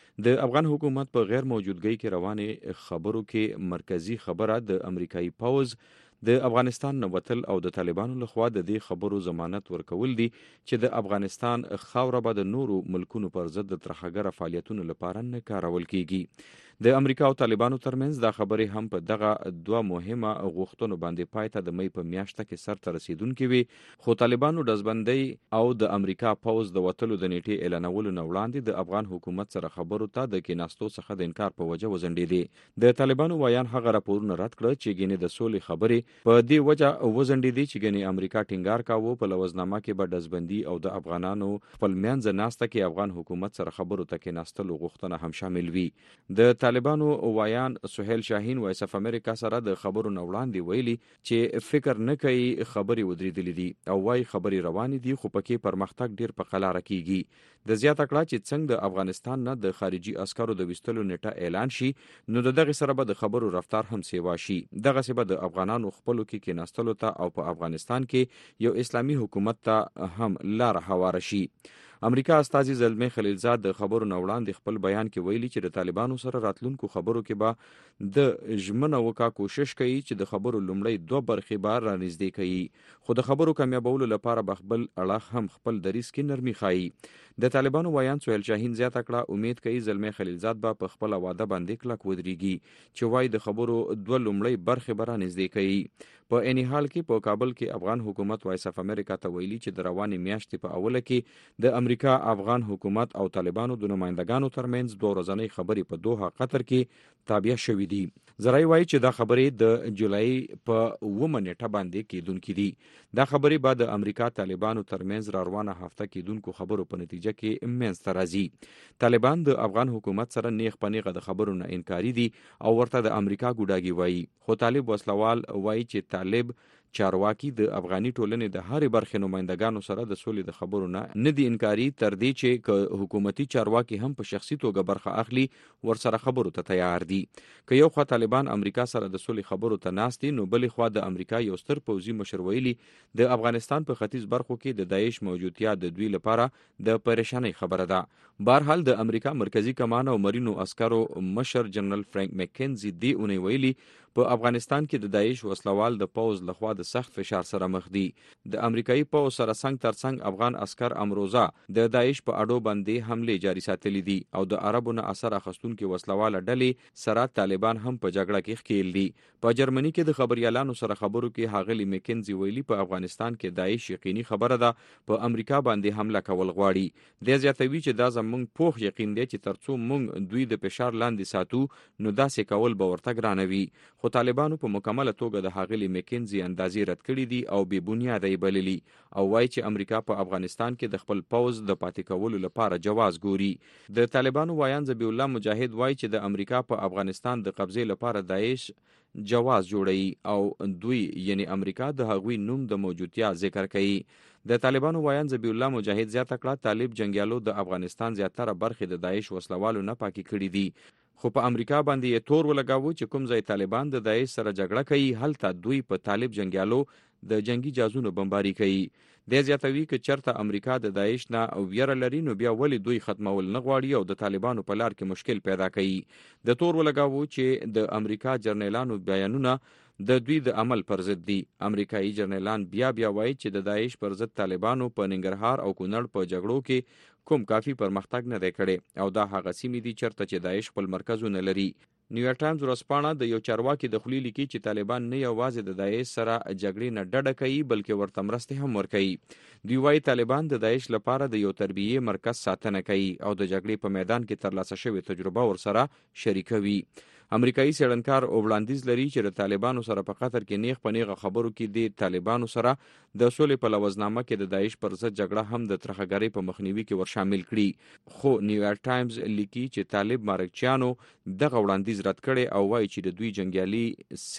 د افغان حکومت په غیر موجودګۍ کې روانې خبرو کې مرکزی خبره د امریکایي پوز د افغانستان نه وتل او د طالبانو لخوا د دې خبرو ضمانت ورکول دي چې د افغانستان خاوره به د نورو ملکونو پر ضد د ترهګره فعالیتونو لپاره نه کارول کیږي. د امریکا او طالبانو ترمنځ دا خبرې هم په دغه دوه مهمه غوښتنو باندې پای ته د مې په میاشته کې سر ته رسیدونکې وي، خو طالبانو ډزبندۍ او د امریکا پوز د وتلو د نیټې اعلانولو نه وړاندې د افغان حکومت سره خبرو ته د کېناستو څخه د انکار په وجه وځنډېدې. د طالبانو وایان هغه راپورونه رد کړه چې ګینې د سولې خبرې په دې وجه وځنډېدې چې ګینې امریکا ټینګار کاوه په لوزنامه کې به ډزبندي او د افغانانو خپل منځ ناسته کې افغان حکومت سره خبرو ته کېناستلو غوښتنه هم شامل وي. د طالبانو وایان سهیل شاهین وایس اف امریکا سره د خبرو نه وړاندې ویلي چې فکر نه کوي خبرې ودرېدلې دي او وايي خبرې روانې دي خو پکې پرمختګ ډیر په قلاره کیږي. د زیاته کړه چې څنګه د افغانستان نه د خارجي عسکرو د وستلو نیټه اعلان شي نو دغه سره به د خبرو رفتار هم سیوا شي. دغه سبا د افغانانو خپلو کې کېناستلو ته او په افغانستان کې یو اسلامي حکومت ته هم لار هواره شي. امریکا استازي زلمي خلیلزاد د خبرو نه وړاندې خپل بیان کې ویلي چې د طالبانو سره راتلونکو خبرو کې به د ژمنه وکا کوشش کوي چې د خبرو لومړی دوه برخې به رانږدې کوي، خو د خبرو کامیابولو لپاره به خپل اړخ هم خپل دریځ کې نرمي ښایي. د طالبانو وایان سهیل شاهین زیاته کړه امید کوي زلمي خلیلزاد به په خپل واده باندې کلک ودرېږي چې وایي د خبرو دوه لومړی برخې به رانږدې کوي. په اني حال کې په کابل کې افغان حکومت وایس اف امریکا ته ویلي چې د روانې میاشتې په اوله کې د امریکا افغان حکومت او طالبانو د نمائندګانو ترمنځ دوه ورځنۍ خبرې په دوحه قطر کې تابع شوې دي. زرای وایي چې دا خبرې د جولای په 9 نیټه باندې کېدونکې دي. دا خبرې بعد د امریکا طالبانو ترمنځ را روانه هفته کېدونکو خبرو په نتیجه کې منځته راځي. طالبان د افغان حکومت سره نیغ په نیغه د خبرو نه انکاري دي او ورته د امریکا ګوډاګي وایي، خو طالب وسلوال وایي چې طالب چارواکي د افغاني ټولنې د هرې برخې نمائندګانو سره د سولې د خبرو نه دي انکاري، تر دې چې حکومتي چارواکي هم په شخصي توګه برخه اخلي ورسره خبرو ته تیار دي. که یو خوا طالبان امریکا سره د سولې خبرو ته ناست دي نو بلې خوا د امریکا یو ستر پوځي مشر ویلي د افغانستان په ختیځ برخو کې د داعش موجودتیا د دوی لپاره د پریشانۍ خبره ده. بهرحال د امریکا مرکزی کمان او مرینو عسکرو مشر جنرال فرانک مکینزي دی اونۍ ویلي په افغانستان کې د داعش وسلوال د پوز لخوا د سخت فشار سره مخ دي. د امریکایي پوز سره څنګ تر څنګ افغان عسكر امروزه د داعش په اډو باندې حمله جاري ساتلې دي او د عربو نه اثر اخستونکو وسلواله ډلې سره طالبان هم په جګړه کې ښکیل دي. په جرمني کې د خبريالانو سره خبرو کې هاغلی مکینزي ویلي په افغانستان کې داعش یقیني خبره ده په امریکا باندې حمله کول غواړي. د زیاتوي چې دا زمونږ پوخ یقین دی چې ترڅو مونږ دوی د فشار لاندې ساتو نو داسې کول به ورته ګرانوي. خو طالبانو په مکمله توګه د هاغلی مکینزي اندازې رد کړې دي او بې بنیاده یې بللي او وایي چې امریکا په افغانستان کې د خپل پوز د پاتې کولو لپاره جواز ګوري. د طالبانو وایان ذبیح الله مجاهد وایي چې د امریکا په افغانستان د قبضې لپاره داعش جواز جوړوي او دوی یعنی امریکا د هغوی نوم د موجودتیا ذکر کوي. د طالبانو وایان ذبیح الله مجاهد زیاته کړه طالب جنگیالو د افغانستان زیاتره برخې د داعش وسلوالو نه پاکي کړي دي، خو په امریکا باندې یې تور ولګاوه چې کوم ځای طالبان د داعش سره جګړه کوي هلته دوی په طالب جنگیالو د جنگي جازونو بمباري کوي. د زیاتوي چې چرته امریکا د داعش نه او ویره لري نو بیا ولې دوی ختمول نه غواړي او د طالبانو په لار کې مشکل پیدا کوي. د تور ولګاوه چې د امریکا جرنیلانو بیانونه د دوی د عمل پر ضد دي. امریکایي جرنیلان بیا وایي چې د داعش پر ضد طالبانو په ننګرهار او کونړ په جګړو کې کوم کافي پرمختګ نه دی کړی او دا هغه سیمې دي چرته چې داعش خپل مرکزونه لري. نیویارک ټایمز ورځپاڼه د یو چارواکي د خولي لیکي چې طالبان نه یوازې د داعش سره جګړې نه ډډه کوي بلکې ورته مرستې هم ورکوي. دوی وایي طالبان د داعش لپاره د یو تربیه مرکز ساتنه کوي او د جګړې په میدان کې ترلاسه شوی تجربه ورسره شریکوي. امریکایي څېړنکار وړاندیز لري چې د طالبانو سره په قطر کې نیغ په نیغه خبرو کې د طالبانو سره د سولې په لوزنامه کې د داعش پر ضد جګړه هم د ترهګرۍ په مخنیوي کې ور شامل کړي. خو نیویارک ټایمز لیکي چې طالب مارکچیانو دغه وړاندیز رد کړي او وایي چې د دوی جنگیالي صرف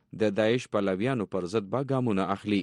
د داعش پلویانو پر ضد به ګامونه اخلي.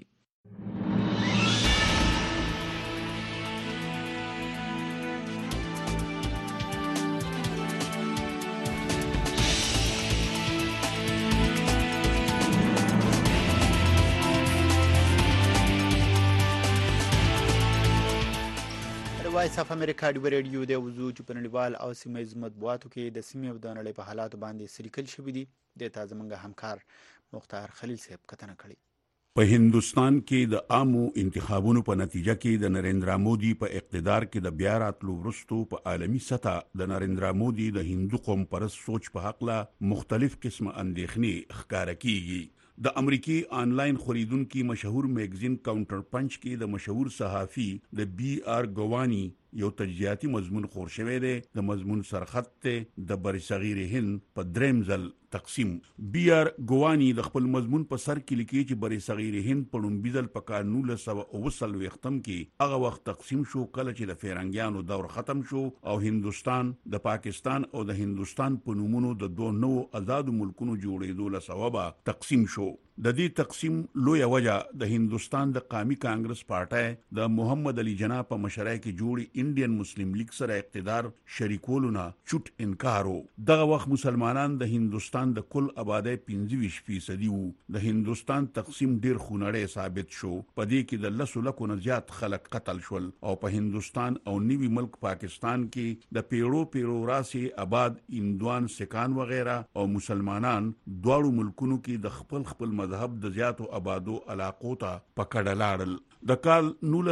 وایس اف امریکا د ریډیو د وضو چې په نړیوال او سیمه‌ییز مطبوعاتو کې د سیمې او د نړۍ په حالاتو باندې سریکل شوي دي. د تازه منګه همکار مختار خلیل صاحب کتنه کړي. په هندستان کې د عامو انتخابونو په نتیجه کې د نریندرا مودي په اقتدار کې د بیا راتلو وروسته په عالمي سطح د نریندرا مودي د هندو قوم پرست سوچ په حق له مختلف قسمه اندېښنې ښکاره کیږي. د امریکي آنلاین خریدونکو مشهور میگزین کاونټر پنچ کې د مشهور صحافي د بي آر ګوانی یو تجزیاتی مضمون خور شوی دی. د مضمون سرخط ته د برصغیر هند په دریم ځل تقسیم. بي آر ګوانی د خپل مضمون په سر کې لیکي چې برصغیر هند په لومړي ځل په کال 1929 کې هغه وخت تقسیم شو کله چې د فیرنګیانو دور ختم شو او هندستان د پاکستان او د هندستان په نومونو د دوه نوو آزاد ملکونو جوړېدو له سببه تقسیم شو. د دې تقسیم لوی وجه د هندستان د قومي کانګرس پارټي د محمد علي جناح په مشرۍ کې جوړ انډین مسلم لیگ سره اقتدار شریکولو نه چوټ انکار وو. دغه وخت مسلمانان د هندستان د کل آبادی 25% وو. د هندستان تقسیم ډیر خونړی ثابت شو. په دې کې د 10 لکو نه زیات خلک قتل شول او په هندستان او نیوي ملک پاکستان کې د پیړو راسي آباد هندوان سکان وغیرہ او مسلمانان دواړو ملکونو کې د خپل مذهب د زیاتو آبادو علاقو ته پکړه لاړل. د کال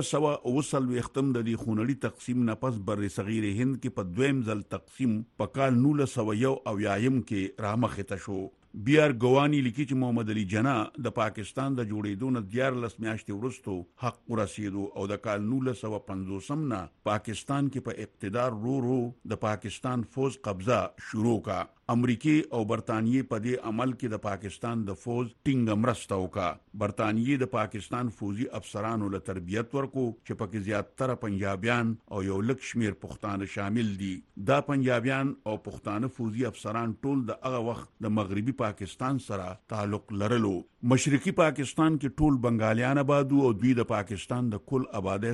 1929 د دې خونړي تقسیم نه پس بر صغیر هند کې په دویم ځل تقسیم په کال 1901 کې رامخته شو. بي آر ګوانی لیکي چې محمد علي جناح د پاکستان د جوړېدو نه 14 میاشتې وروسته حق ورسېدو او د کال 1950 نه پاکستان کې په اقتدار رو د پاکستان فوج قبضه شروع کا. امریکای او برطانیې په دې عمل کې د پاکستان د فوج ټینګه مرسته وکړه. برطانیې د پاکستان فوجي افسرانو له تربیت ورکو چې پکې زیاتره پنجابیان او یو لږ شمیر پښتانه شامل دي. دا پنجابیان او پښتانه فوجي افسران ټول د هغه وخت د مغربي پاکستان سره تعلق لرلو. مشرقي پاکستان کې ټول بنگالیان آبادو او دوی د پاکستان د کل آبادی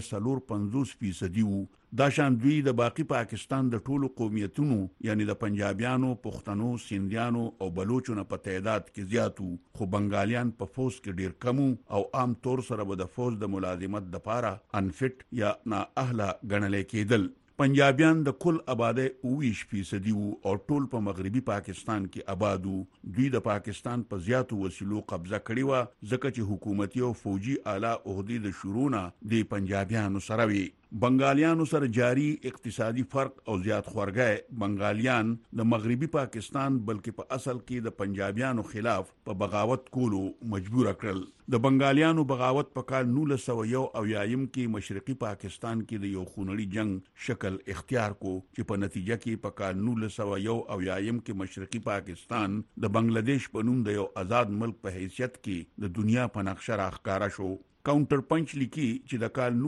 50% وو. دا شان دوی د باقی پاکستان د ټولو قومیتونو یعنی د پنجابیانو، پښتنو، سیندیانو او بلوچو نه په تعداد کې زیاتو. خو بنگالیان په فوج کې ډیر کم او عام طور سره به د فوج د ملازمت لپاره انفټ یا نااهله ګڼل کېدل. پنجابیان د کل آبادی 20% وو او ټول په مغربي پاکستان کې آبادو. دوی د پاکستان په زیاتو وسیلو قبضه کړې و ځکه چې حکومتي او فوجي اعلی عہدې د شروع نه د پنجابیانو سره وي. بنگالیانو سره جاری اقتصادي فرق او زیات خورګای بنگالیان د مغربي پاکستان بلکې په اصل کې د پنجابیانو خلاف په بغاوت کولو مجبور کړل. د بنگالیانو بغاوت په کال 1901 کې مشرقي پاکستان کې د یو خونړي جنگ شکل اختیار کو چې په نتیجه کې په کال 1901 کې مشرقي پاکستان د بنگلاديش په نوم د یو آزاد ملک په حیثیت کې د دنیا په نقشه راښکاره شو. کاونټر پنچ لیکي چې د کال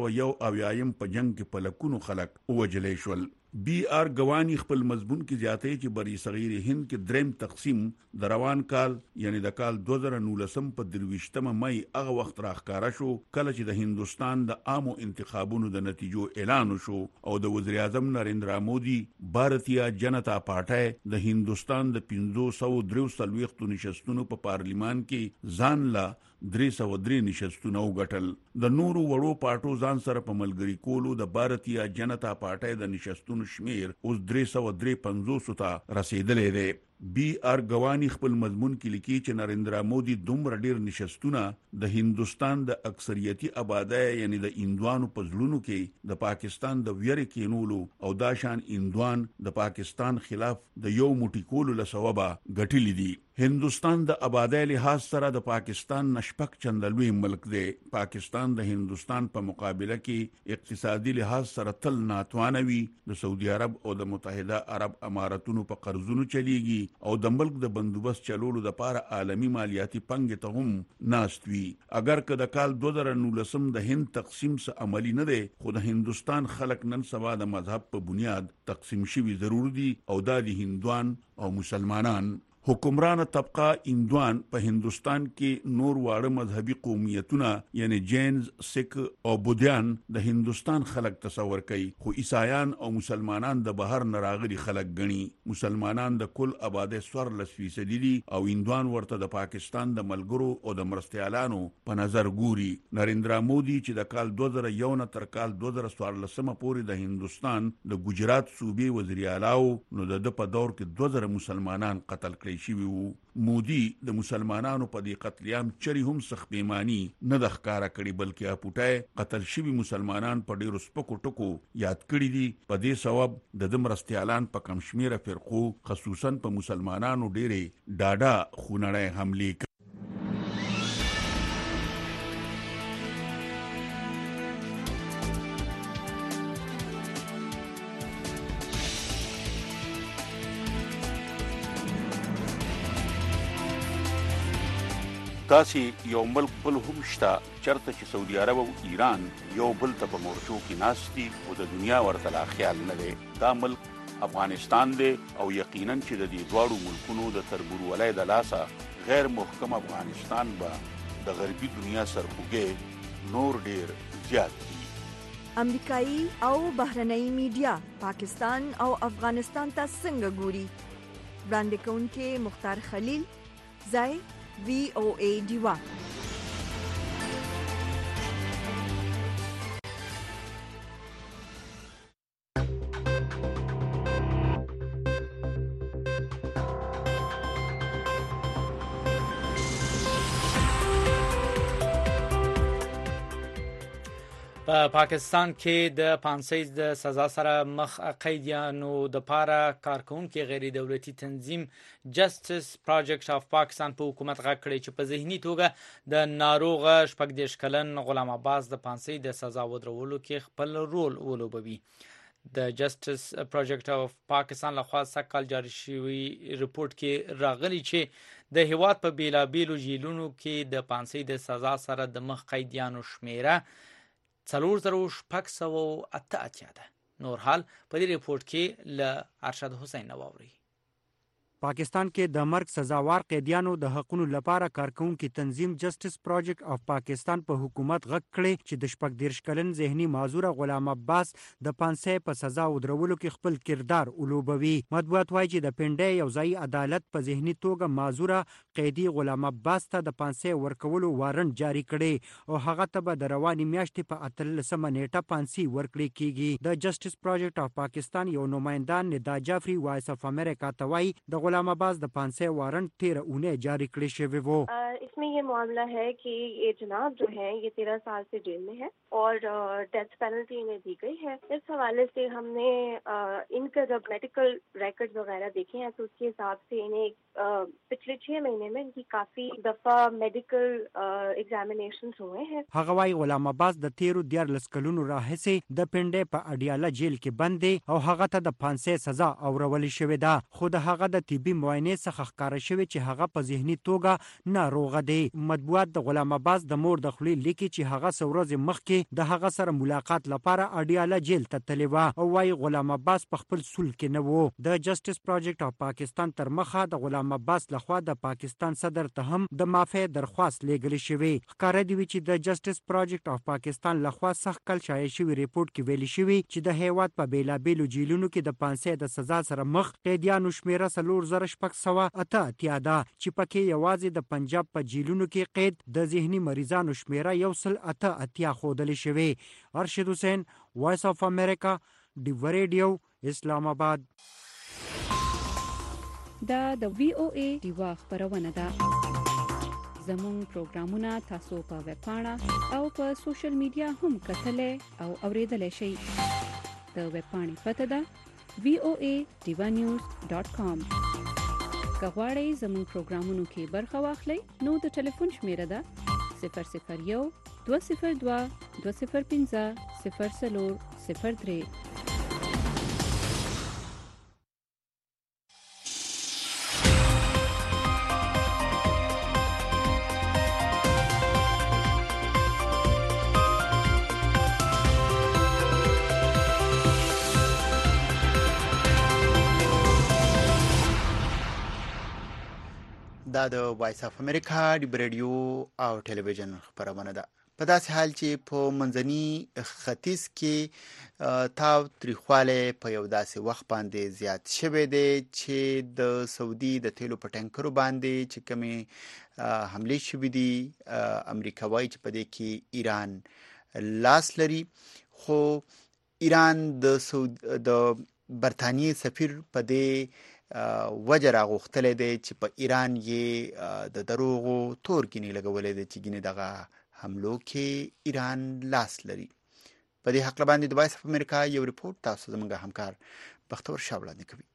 1901 په جنگ کې په لکونو خلک ووجلې شول. بي آر ګوانی خپل مضمون کې زیاتې چې بری صغیر هند کې دریم تقسیم د روان کال یعنی د کال 2019 په 23 مئی هغه وخت راښکاره شو کله چې د هندستان د عامو انتخابونو د نتیجو اعلان شو او د وزیر اعظم نریندرا مودي بھارتیا جنتا پارټي د هندستان د 543 نشستونو په پارلیمان کې ځان لا 303 نشستونه وګټل. د نورو وړو پارټو ځان سره په ملګری کولو د بھارتیا جنتا پارټي د نشستونو شمیر اوس 353 ته رسیدلې دی. بي آر ګوانی خپل مضمون کې لیکي چې نریندرا مودي دومره ډیر نشستونه د هندستان د اکثریتي آبادی یعنی د هندوانو په زړونو کې د پاکستان د ویرې کېنولو او دا شان هندوان د پاکستان خلاف د یو موټی کولو له سببه ګټلې دي. هندستان د آبادی لحاظ سره د پاکستان نشپک چندلوي ملک دی. پاکستان د هندستان په مقابله کې اقتصادي لحاظ سره تل ناتوانوي. د سعودي عرب او د متحده عرب اماراتونو په قرضونو چلیږي او د ملک د بندوبست چلولو د پاره عالمی مالیاتي پنګ ته هم ناست وي. اگر که د کال 2019 د هند تقسیم څخه عملی نه دی خو د هندستان خلک نن سبا د مذهب په بنیاد تقسیم شوي ضرور دي او دا د هندوان او مسلمانان. حکمران طبقه اندوان په هندستان کې نور واړه مذهبي قومیتونه یعنی جینز، سکھ او بودیان د هندستان خلک تصور کوي، خو عیسایان او مسلمانان د بهر نراغلي خلک ګڼي. مسلمانان د کل آبادی 14% دي او اندوان ورته د پاکستان د ملګرو او د مرستیالانو په نظر ګوري. نریندرا مودي چې د کال 2001 نه تر کال 2014 پورې د هندستان د ګجرات صوبې وزیر اعلی نو د په دور کې 2000 مسلمانان قتل کړي شوي وو. مودي د مسلمانانو په دې قتلیام چری هم سخت بیمانی نه د ښکارا کړي بلکې اپوټای قتل شوي مسلمانان په ډیرو سپکو ټکو یاد کړي دي. په دې سبب د مرستیالان په کم شمیره فرقو خصوصا په مسلمانانو ډیره ډاډه خونړی حمله تاسې یو ملک بل هم شته چرته چې سعودي عرب او ایران یو بل ته په مورچو کې ناست دي او د دنیا ورته لا خیال نه دی. دا ملک افغانستان دی او یقینا چې د دې دواړو ملکونو د تربورولۍ د لاسه غیر محکم افغانستان به د غربي دنیا سرخوږی نور ډیر زیات دي. امریکایي او بهرنۍ میډیا پاکستان او افغانستان ته څنګه ګوري؟ وړاندې کوونکي مختار خلیل، ځای VOA ډیوا. په پاکستان کې د پانسۍ د سزا سره مخ قیدیانو د پاره کارکونکو غیر دولتي تنظیم جسټس پروجیکټ اف پاکستان په حکومت غږ کړی چې په ذهني توګه د ناروغه 14 کلن غلام عباس د پانسۍ د سزا ودرولو کې خپل رول ولوبوي. د جسټس پروجیکټ اف پاکستان لخوا سکهال جاری شوی ریپورت کې راغلی چې د هیواد په بیلابیلو جیلونو کې د پانسۍ د سزا سره د مخ قیدیانو شمیره 4088 ده. نور حال په دې ریپورت کې ل ارشد حسین نواوري. پاکستان کې د مرګ سزاوار قیدیانو د حقوقو لپاره کارکونکو تنظیم جسټس پروجیکټ اف پاکستان په حکومت غږ کړی چې د 14 کلن ذهني معذور غلام عباس د پانسۍ په سزا ودرولو کې خپل کردار ولوبوي. مطبوعات وايي چې د پنډۍ یو ځای عدالت په ذهني توګه معذور قیدی غلام عباس ته د پانسۍ ورکولو وارنټ جاری کړي او هغه ته به د رواني میاشتې په 13 نیټه پانسۍ ورکړي کیږي. د جسټس پروجیکټ اف پاکستان یو نمائنده ندا جعفری وایس اف امریکا ته وايي د غلام عباس د پانسۍ وارنٹ 13 اونۍ جاری کړی شوی وو. इसमें ये मामला है कि ये जनाब जो है ये 13 साल से जेल में है और डेथ पेनल्टी इन्हें दी गई है. इस हवाले से हमने इनका जब मेडिकल रिकॉर्ड वगैरह देखे हैं तो उसके हिसाब से इन्हें पिछले 6 महीने में इनकी काफी दफा मेडिकल एग्जामिनेशंस हुए हैं. هغه وايي غلام عباس د 13 کلونو راهیسې د پنډۍ په اډیاله جیل کې بند دی او هغه ته د پانسۍ سزا اورول شوې ده. خو د هغه د طبي معاینې څخه ښکاره شوی چې هغه په ذهني توګه ناروغ دی. مطبوعات د غلام عباس د مور د خولې لیکي چې هغه څورځ مخکې د هغه سره ملاقات لپاره اډیاله جیل ته تللی و او وايي غلام عباس په خپل سول کې نه وو. د جسټس پروجیکټ اف پاکستان تر مخه د غلام عباس لخوا د پاکستان صدر ته هم د معافی درخواست لیږل شوی. ښکاره دی چې د جسټس پروجیکټ اف پاکستان لخوا سخت کل شایع شوی ریپورت کې ویل شوی چې د هیواد په بیلابیلو جیلونو کې د پانسۍ د سزا سره مخ قیدیانو شمیره 4688 ده چې پکې یوازې د پنجاب په جیلونو کې قید د ذهني مریضانو شمیره 188 ښودل شوی. ارشد حسین، وایس اف امریکا، ډیو ریډیو، اسلام آباد. دا د VOA ډیوا خبرونه ده. زموږ پروګرامونه تاسو په ویب پاڼه او په سوشل میډیا هم کتلای او اوریدلای شئ. د ویب پاڼې پته ده voaDivanews.com. کغواړئ زموږ پروګرامونو کې برخه واخلئ نو د ټلیفون شمیره ده 001 202 205 0403. دا د وایس اف امریکا د رادیو او ټلویزیون خبرونه ده. په داسې حال چې په منځني ختیځ کې تاو تریخواله په یو داسې وخت باندې زیات شوی دی چې د سعودي د تیلو په ټانکرو باندې چې کومې حمله شوې دي، امریکا وايي چې په دې کې ایران لاس لري. خو ایران د برتانیې سفیر په دې وجه راغوښتلی دی چې په ایران یې د دروغو تور ګینې لګولی دی چې ګینې دغه حملو کې ایران لاس لري. په دې حق باندې د وایس اف امریکا یو ریپورت تاسو زموږ همکار بختور شاه وړاندې کوي.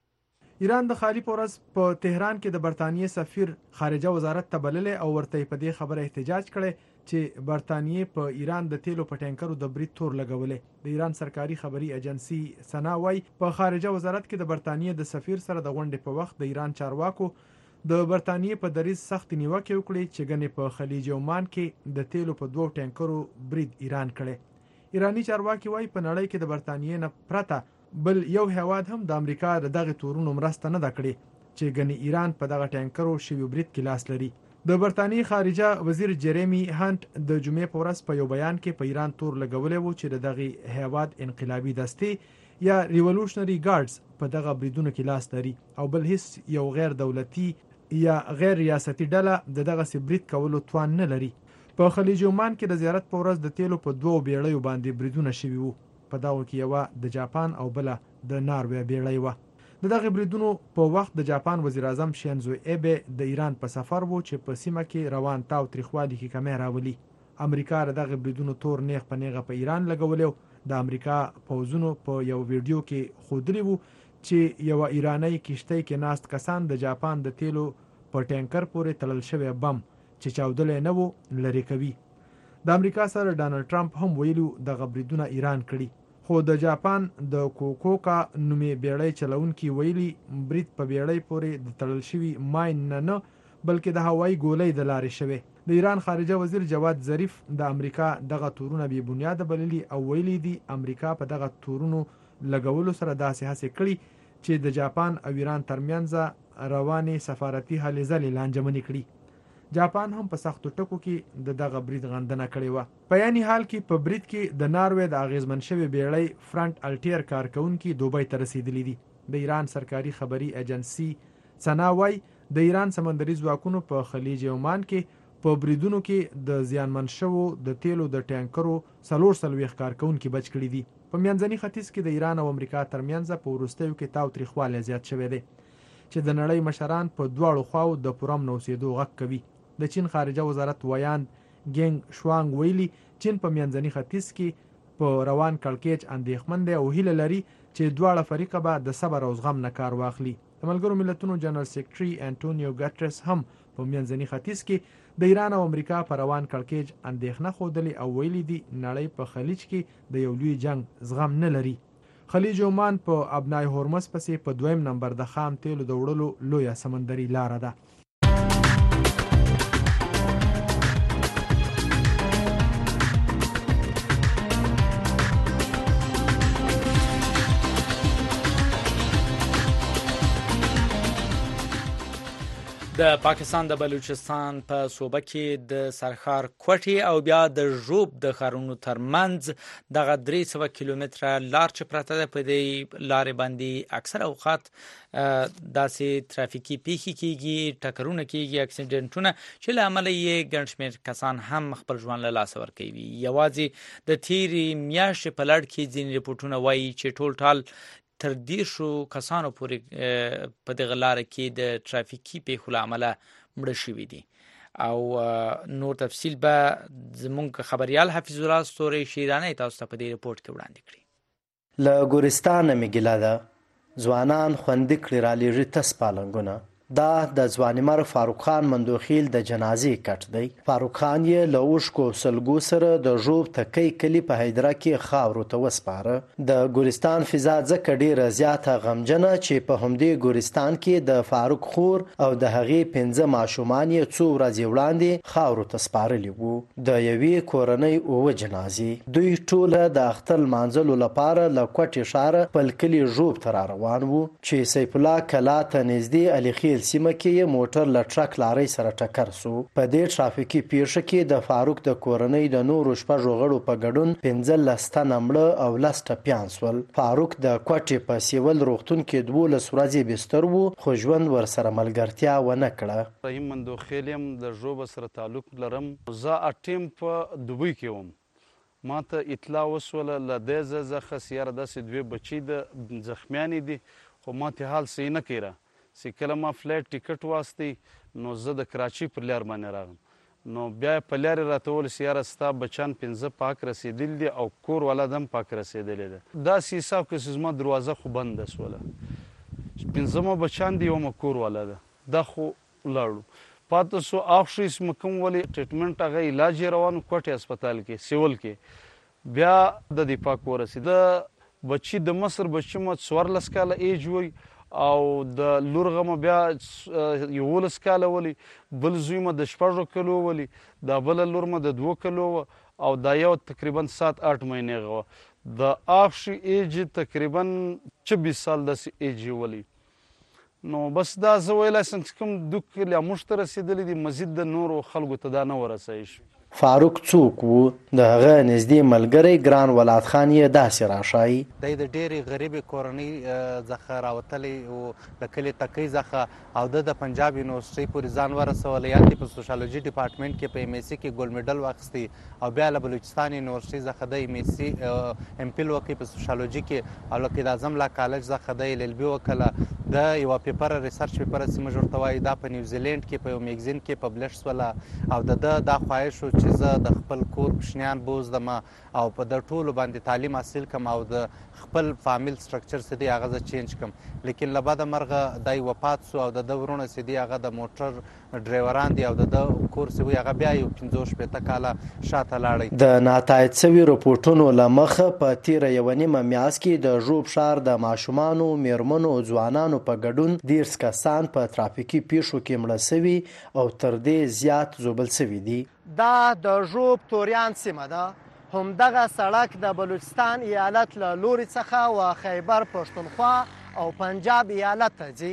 ایران د خالی پورس په تهران کې د برتانیې سفیر خارجه وزارت ته بللی او ورته په دې خبره احتجاج کړي چې برتانیې په ایران د تیلو په ټانکرو د برید تور لګولې. د ایران سرکاري خبري ایجنسی سنا وايي په خارجه وزارت کې د برتانیې د سفیر سره د غونډې په وخت د ایران چارواکو د برتانیې په دریځ سخت نیوکه وکړي چې ګنې په خلیج عمان کې د تیلو په 2 ټانکرو برید ایران کړي. ایرانی چارواکي وايي په نړۍ کې د برتانیې نه پرته بل یو هیواد هم د امریکا دغه تورونو مرسته نه کړي چې ګنې ایران په دغه ټانکرو شوی برید کې لاس لري. د برتانیې خارجه وزیر جریمی هانت د جمعې په ورځ په یو بیان کې په ایران تور لګولې و چې دغه هیواد انقلابي دستې یا ریولوشنری ګارډز په دغه بریدونو کې لاس لري او بل هیڅ یو غیر دولتي یا غیر ریاستي ډله دغه برید کولو توان نه لري. په خلیج عمان کې د زیارت په ورځ د تیلو په 2 بیړیو باندې بریدونه شوي وو. په دغه کې یو د جاپان او بل د ناروې بیړۍ و. دغه بریدونو په وخت د جاپان وزیر اعظم شینزو ایبه د ایران په سفر وو چې په سیمه کې روان تاو تریخوالي کې کمی راولي. امریکا دغه بریدونو تور نیغ په نیغه په ایران لګولې. د امریکا پوځونو په یو ویډیو کې ښودلی وو چې یو ایرانی کشتۍ کې ناست کسان د جاپان د تیلو په ټانکر پورې تړل شوی بم چې چاودلې نه وو لري کوي. د امریکا سره ډانلډ ټرمپ هم ویلو د بریدونه ایران کړي. خو د جاپان د کوکوکا نومې بیړۍ چلونکي ویلي برید په بیړۍ پورې د تړل شوي ماین نه بلکې د هوایي ګولۍ د لارې شوی. د ایران خارجه وزیر جواد ظریف د امریکا دغه تورونه بې بنیاده بللي او ویلي دي امریکا په دغه تورونو لګولو سره داسې هڅې کړي چې د جاپان او ایران ترمنځ روانې سفارتي هلې ځلې لانجمنې کړي. جاپان هم په سختو ټکو کې دغه برید غندنه کړې وه. په یعنی حال کې په برید کې د ناروې د اغیزمن شوی بیړۍ فرنٹ الټیر کارکونکي دوبۍ ته رسیدلی دي. د ایران سرکاري خبري ایجنسی سنا وايي د ایران سمندري ځواکونو په خلیج عمان کې په بریدونو کې د زیانمن شوو د تیلو د ټانکرو 440 کارکونکي بچ کړي دي. په منځني ختیځ کې د ایران او امریکا ترمنځ په وروستیو کې تاو تریخواله زیات شوی دی چې د نړۍ مشران په دواړو خواو د پرامن اوسېدو غږ کوي. د چین خارجه وزارت ویان ګینګ شوانګ ویلي چین په منځني ختیځ کې په روان کړکېچ اندېښمن دی او هیله لري چې دواړه فریقه به د صبر او زغم نه کار واخلي. د ملګرو ملتونو جنرال سیکرټري انټونیو ګټرس هم په منځني ختیځ کې د ایران او امریکا په روان کړکېچ اندېښنه ښودلې او ویلي دي نړۍ په خلیج کې د یو لوی جنگ زغم نه لري. خلیج عمان په ابنای هورمز پسې په 2م نمبر د خام تیلو د وړلو لویه سمندري لاره ده. د پاکستان د بلوچستان په صوبه کې د سرخار کوټي او بیا د ژوب د ښارونو ترمنځ دغه 300 کیلومتره لار چې پرته ده. په دې لارې باندې اکثر اوقات داسې ترافیکي پیښې کیږي، ټکرونه کیږي، اکسیډنټونه چې له امله یې ګڼ شمېر کسان هم خپل ژوند له لاسه ورکوي. یوازې د تیرې میاشتې په لړ کې ځینې ریپورټونه وایي چې ټول ټال تر 10 کسانو پورې په دغه لار کې د ترافیکي پیښو له امله مړه شوي دي. او نور تفصیل به زموږ خبريال حفیظ الله ستوري شیرانه تاسو ته په دې ریپورت کې وړاندې کړي. له ګورستان میګلا ده ځوانان خوندې کړي را لېږي تسپالنګونه. دا د ځوانمر فاروق خان مندوخیل د جنازې کټ دی. فاروق خان یې له اوښکو سلګو سره د ژوب تکۍ کلي په حیدره کې خاورو ته وسپاره. د ګورستان فضا ځکه ډېره زیاته غمجنه چې په همدې ګورستان کې د فاروق خور او د هغې 5 ماشومان یې څو ورځې وړاندې خاورو ته سپارلي وو. د یوې کورنۍ 9 جنازې. دوی ټوله د اختر لمانځلو لپاره له کوټې ښاره خپل کلي ژوب ته را روان وو چې سیف الله کلا ته نږدې علي خیر جیل سیمه کې موټر له ټرک لارۍ سره ټکر سو. په دې ټرافیکي پیښه کې د فاروق د کورنۍ د نورو شپږو غړو په ګډون 15 تنه مړه او 10 ټپیان سول. فاروق د کوټې په سیول روغتون کې 12 ورځې بستر وو خو ژوند ورسره ملګرتیا ونه کړه. رحیم مندوخیل یم، د ژوب سره تعلق لرم. زه اټیم په دوبۍ کې وم. ما ته اطلاع وسوله له دې ځای څخه چې یاره داسې دوې بچي د زخمیانې دي خو ما ته حال صحیح نه کړه چې کله ما فلایټ ټیکټ واخیستی نو زه د کراچۍ پر لار باندې راغلم نو بیا یې په لارې راته وویل چې یاره ستا بچیان 15 پاک رسېدلي دي او کور والا هم پاک رسېدلی ده. داسې حساب کړه چې زما دروازه خو بنده سوله 15 بچیان دي یومه کور والا ده دا خو ولاړو. پاتې سو آخري اسم کوم ولې ټریټمنټ هغه علاج یې روانو کوټې هسپتال کې سیول کې بیا د دې پاک ورسېد. د بچي د مصر بچي مو 14 کاله ایج وي او د لور غمه بیا 11 کاله ولي بل زوی مو د 14 کلو ولي دا بل لور مو د 2 کلو او دا یو تقریبا 7-8 مهینې غو د آخري ایج تقریبا 26 سال د ایج ولي. نو بس دا زه ویلی سم چې کوم دوک لا موږ ته رسېدلی دي مزید د نورو خلکو ته دا نه ورسوي شي. فاروق څوک و؟ د هغه نږدې ملګری ګران ولاد خان یې داسې راښایي. دی د ډېرې غریبې کورنۍ څخه راوتلی و د کلي تکۍ څخه او د پنجاب یونیورسټۍ پورې ځان ورسولی یا په سوشالوجي ډپارټمنټ کې په ایم ایس سی کې ګولډ میډل واخیستی او بیا له بلوچستان یونیورسټۍ څخه د ایم ایس سی ام پیل وکړي په سوشالوجي کې او له قائد اعظم لا کالج څخه د ایل ایل بي وکړله. د یوه پیپر ریسرچ پیپر چې موږ ورته وایو دا په نیوزیلینډ کې په یو میګزین کې پبلش شوله او د ده دا خواهش و چې زه د خپل کور کوچنیان بوزدم او په د ټولو باندې تعلیم حاصل کم او د خپل فامیل سټرکچر چې دی هغه زه چینج کم. لیکن له بده مرغه دی وفات سو او د ده ورونه چې دی هغه د موټر ډرایوران دي او د ده کور چې وي هغه بیا یو 15-16 کاله شاته لاړی. د ناتایید سوي رپورټونو له مخه په تیره یوه نیمه میاشت کې د ژوب ښار د ماشومانو میرمنو او ځوانانو په ګډون 10 کسان په ترافیکي پیښو کې مړه سوي او تر دې زیات زوبل سوي دي. دا د ژوب توریان سیمه ده. همدغه سړک د بلوچستان ایالت له لوري څخه و خیبر پښتونخوا او پنجاب ایالت ته ځي.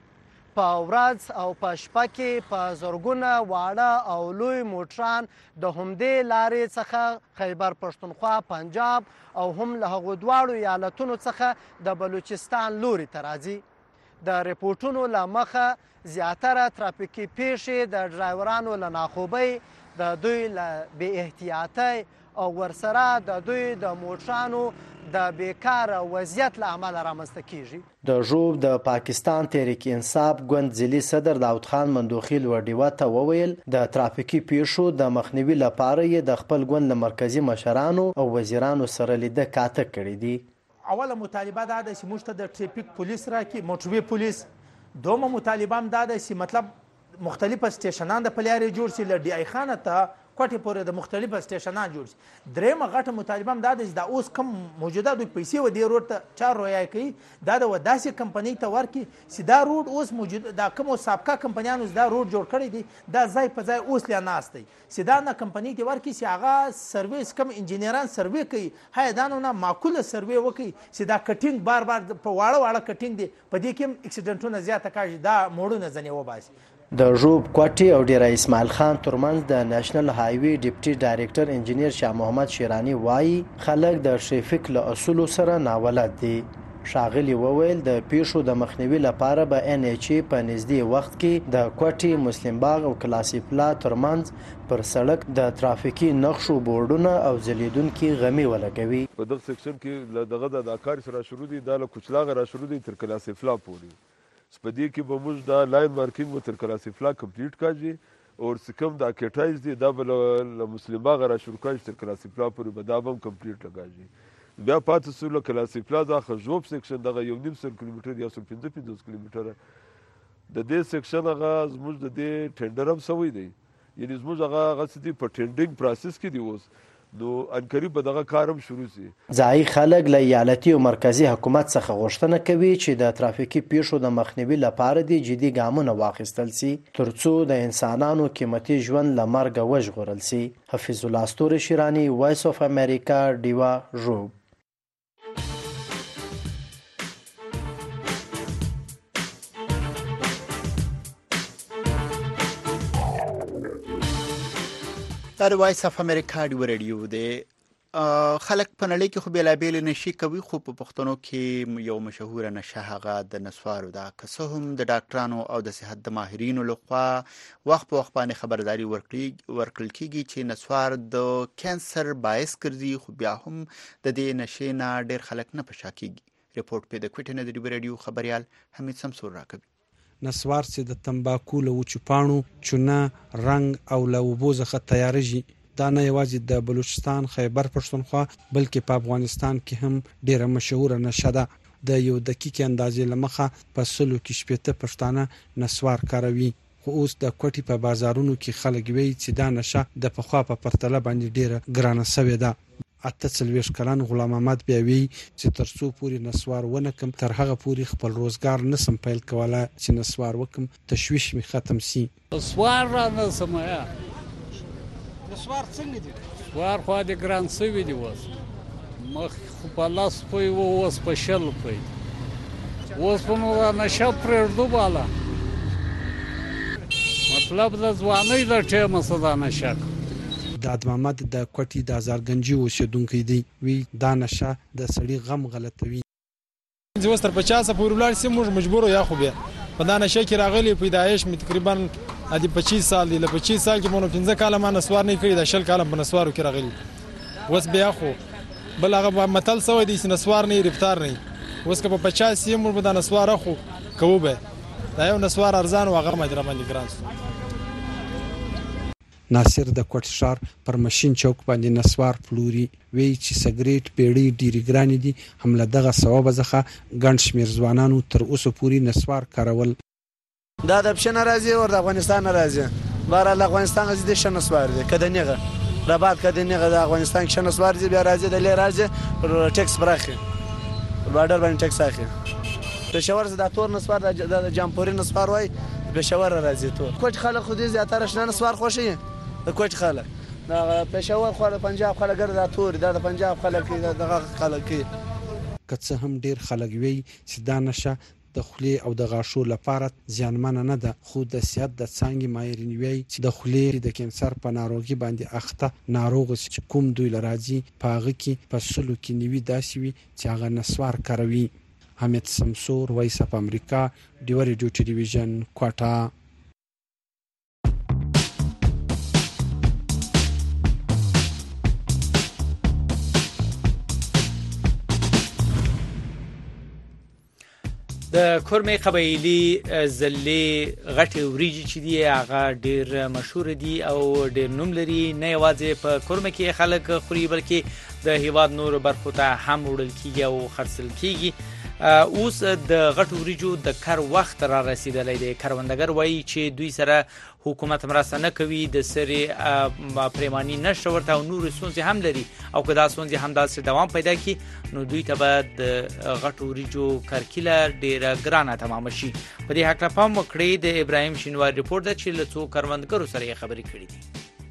په ورځ او په شپه کې په زرګونه واړه او لوی موټران د همدې لارې څخه خیبر پښتونخوا پنجاب او هم له هغو دواړو ایالتونو څخه د بلوچستان لوري ته راځي. د ریپورټونو له مخه زیاتره ترافیکي پیښې د ډرایورانو له ناخوبۍ د دوی له بې احتیاطۍ او ورسره د دوی د موټرانو د بیکاره وضعیت له امله رامنځته کیږي. د ژوب د پاکستان تحریک انصاف ګوند ځلي صدر داود خان مندوخیل وډیوه ته وویل د ترافیکي پیښو د مخنیوي لپاره یې د خپل ګوند له مرکزي مشرانو او وزیرانو سره لیده کاته کړي دي. اوله مطالبه دا ده چې موږ ته د ټریفیک پولیس راکړي موټروي پولیس. دومه مطالبه هم دا ده چې مطلب مختلفه سټیشنان د پلیارې جوړ شي له ډي آی خانه ته کوټې پورې د مختلفه سټیشنان جوړ شي. درېیمه غټه مطالبه هم دا ده چې دا اوس کوم موجوده دوی پیسې و دې روډ ته چا رویا کوي دا د داسې کمپنۍ ته ورکړي چې دا روډ اوس موجود دا کوم سابقه کمپنیانو دا روډ جوړ کړی دی دا ځای په ځای اوس لا ناست دی چې دا نه کمپنۍ ته ورکړي چې هغه سرویس کم انجینران سروې کوي هاي دا نه معقوله سروې وکړي چې دا کټینګ بار بار په واړه کټینګ دی په دې کې اکسیډنټونه زیاته کاږي دا موړونه ځنې وباسي. د ژوب کوټې او ډیره اسماعیل خان ترمنځ د نېشنل هایوي ډیپټي ډایریکټر انجینیر شاه محمد شیرانی وایي خلک د ټریفیک له اصولو سره ناولد دي. ښاغلي وویل د پیښو د مخنیوي لپاره به ان ایچ ای په نږدې وخت کې د کوټې مسلم باغ او کلاسي پلا ترمنځ پر سړک د ترافیکي نقشو بورډونه او ځلیدونکي غمي ولګوي. په دغه سیکشن کې دغه د کار سره شروع دي د کوچلاغه را شروع دي تر کلاسي پلا پورې سپدې کې به موږ دا لاین مارکینګ مو تر کلاسي فلا کمپلیټ کاږي او سکم دا کټایز دی دا بل مسلم باغ را شروع کاږي تر کلاسي فلا پورې به دا هم کمپلیټ لګاږي. بیا پاتې سو له کلاسي فلا دا خجوب سیکشن دغه 1.5 کیلومتر یا 1.5 کیلومتر د دې سیکشن هغه زموږ د دې ټینډر هم سوی دی یعنی زموږ هغه څه په ټینډینګ پروسس کې دی اوس نو انقریب به دغه کارم شروع سي. ځایي خلک له ایالتي او مرکزي حکومت څخه غوښتنه کوي چې د ترافیکي پیښو د مخنیوي لپاره د جدي ګامونه واخیستل سي ترڅو د انسانانو قیمتي ژوند له مرګه وژغورل سي. حفیظ الله استوري شیرانی وایس اف امریکا ډیوا ژوب. دا د وایس اف امریکا ډیو ریډیو دی. خلک په نړۍ کې خو بېلابېلې نشي کوي، خو په پښتنو کې یو مشهوره نشه هغه د نسوارو ده. که څه هم د ډاکټرانو او د صحت د ماهرینو لخوا وخت په وخت باندې خبرداري ورکړل کېږي چې نسوار د کینسر باعث ګرځي، خو بیا هم د دې نشې نه ډېر خلک نه په شا کېږي. رپورټ په د کوټې نه د ډیو ریډیو خبریال حمید سمسور راکوي. نسوار چې د تمباکو له وچو پاڼو، چونه، رنګ او له اوبو څخه تیارېږي. دا نه یوازې د بلوچستان، خیبر پښتونخوا بلکې په افغانستان کې هم ډیره مشهوره نشه ده. د یو دقیقې اندازې لمخه په 100 کې 80 پښتانه نسوار کاروي. خو اوس د کوټي په بازارونو کې خلک وایي چې دا نشه د پخوا په پرتله باندې ډیره ګرانه شوې ده. 48 کلن غلام محمد بیا وی چې ترڅو پوری نسوار ونه کم تر هغه پوری خپل روزګار نسم پیل کوله چې نسوار وکم تشویش می ختم سي. نسوار را نسم یا نسوار څنګه دي؟ نسوار خو د ګران سوي دي، وس مخ خو په لاس پوي وس په شل پوي وس په نو نشه پرېږدو بالا مطلب د ځوانۍ د ټیمه صدا نشه. داد محمد د کوټي د هزارګنجي اوسېدونکی دی. وی دا نشه د سړي غم غلطوي. زه تر 50 پورې ولاړ سم موږ مجبور یا خو بیا په دا نشه کې راغلي پیدایش می تقریبا ادي 25 سال دی. له 25 سال کې مونږ 15 کاله ما نسوار نه کړی، د 10 کاله په نسوارو کې راغلی. وس بیا خو بل هغه متل سوی دی چې نسوار نه رفتار نه. وس که په 50 یې مونږ په دا نسوار خو کوو به دا یو نسوار ارزان او هغه مجرا باندې ګران شو. ناصر د کوټ شار پر ماشين چوک باندې نسوار پلوري. وی چې سګریټ پیړی ډیری ګران دي، هم له دغه ثواب ځخه ګڼ شمیر ځوانانو تر اوسه پوری نسوار کارول. دا د پښنه راځي او د افغانستان راځي. بهر له افغانستان غزي د شنسوار دي کده نیغه ربات کده نیغه د افغانستان کې شنسوار دي، بیا راځي د لې راځي پر ټیکس براخي بارډر باندې ټیکس اخی. پېښور د تور نسوار د جامپوري نسوار وای پېښور راځي. تو کوټ خلک خو دې زیاتره شنه نسوار خوشي د کوټ خلک دا پېښور خو د پنجاب خلک ګرځي تور د پنجاب خلک دغه خلک که څه هم ډیر خلک وی چې دا نشه د خولې او د غاښو لپاره زیانمنه نه ده، خو د صحت د څانګې ماهرین وایي چې د خولې د کینسر په ناروغي باندې اخته ناروغ چې کوم دوی لراځي په هغه کې په 100 کې 90 داسې وي چې هغه نسوار کاروي. حمید سمسور، وایس اف امریکا، ډیو ریډیو ټلویزیون، کوټا. د کورمې قبایلي زلې غټي وریجې چې دی هغه ډیر مشهور دي او ډیر نوم لري. نه یوازې په کورمې کې خلک خوري بلکې د هیواد نور برخو ته هم وړل کیږي او خرڅل کیږي. اوس د غټو وریجو د کار وخت را رسیدلی دی. کروندګر وایي چې دوی سره حکومت مرسته نه کوي، د سرې پریمانی نشته ورته او نور ستونزې هم لري، او که دا ستونزې هم داسې دوام پیدا کړي نو دوی ته به د غټو وریجو کرکیله ډیره ګرانه تمامه شي. په دې هکله پام وکړئ. د ابراهیم شینوار رپورټ ده چې له څو کروندګرو سره یې خبرې کړې دي.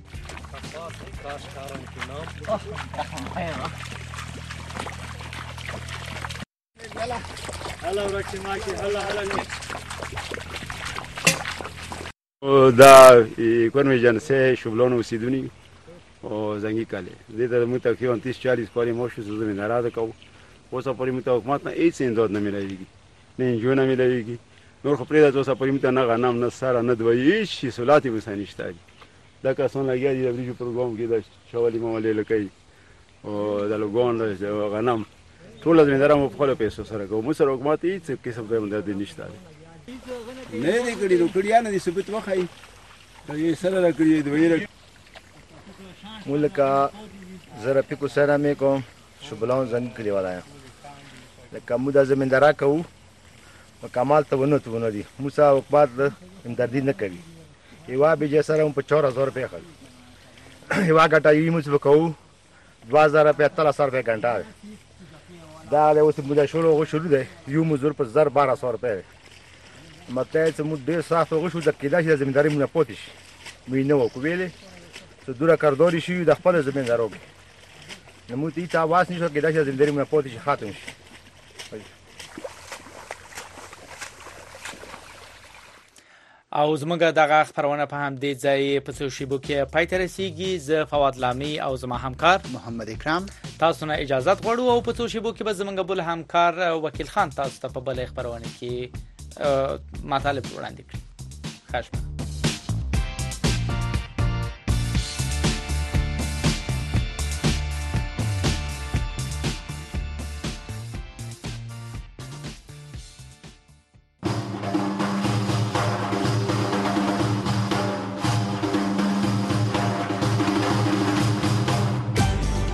دا کورمې جنسه شبلون اوسیدونی او زنګي کاله دې ته موږ تقریبا 30-40 پورې مو شو زموږ نه راځه کو اوسه پورې موږ حکومت نه هیڅ اندود نه ملایږي، نه جوړ نه ملایږي. نور خو پرې دا اوسه پورې موږ نه غنم نه سره نه دوی شي سولاتي وسانشتای. دا کسان لګیا دي د ویډیو پروګرام کې دا شوالي مولې لکې او د لوګون د غنم ټول زمیندار مو په خپل پیسو سره کوم سره حکومت هیڅ قسم د مدد نشته. نه دې کړي نو کړي نه دي ثبوت وخی دا سره راکړي د ویره ملکا زره پکو سره مې کوم شبلون زنګ کړي ولایا لکه مو د زمیندارا کوو کمال ته ونه دي موسی حکومت همدردي نه کوي. یوا به سره په 4000 روپے خل یوا ګټه یې موږ وکاو 2000 روپے 3000 روپے ګنټه دا له اوس موږ شروع دی یو مزور په 1200 روپے مته چې موږ ډیر صاف وغوښو د کېدا چې زمینداري مونږ پوتې شي مې نه وکویلې څه دوره کاردوري شي د خپل زمیندارو کې نو موږ ته تا واس نشو کېدا چې زمینداري مونږ پوتې شي خاتم شي. او زموږ دغه خبرونه په هم دې ځای په څو شیبو کې پای ته رسیږي. زه فواد لامي او زما همکار محمد اکرام تاسو نه اجازه غواړو او په څو شیبو کې به زموږ بل همکار وکیل خان تاسو ته په بل خبرونه کې مطالب وړاندې کړي. ښه شپه.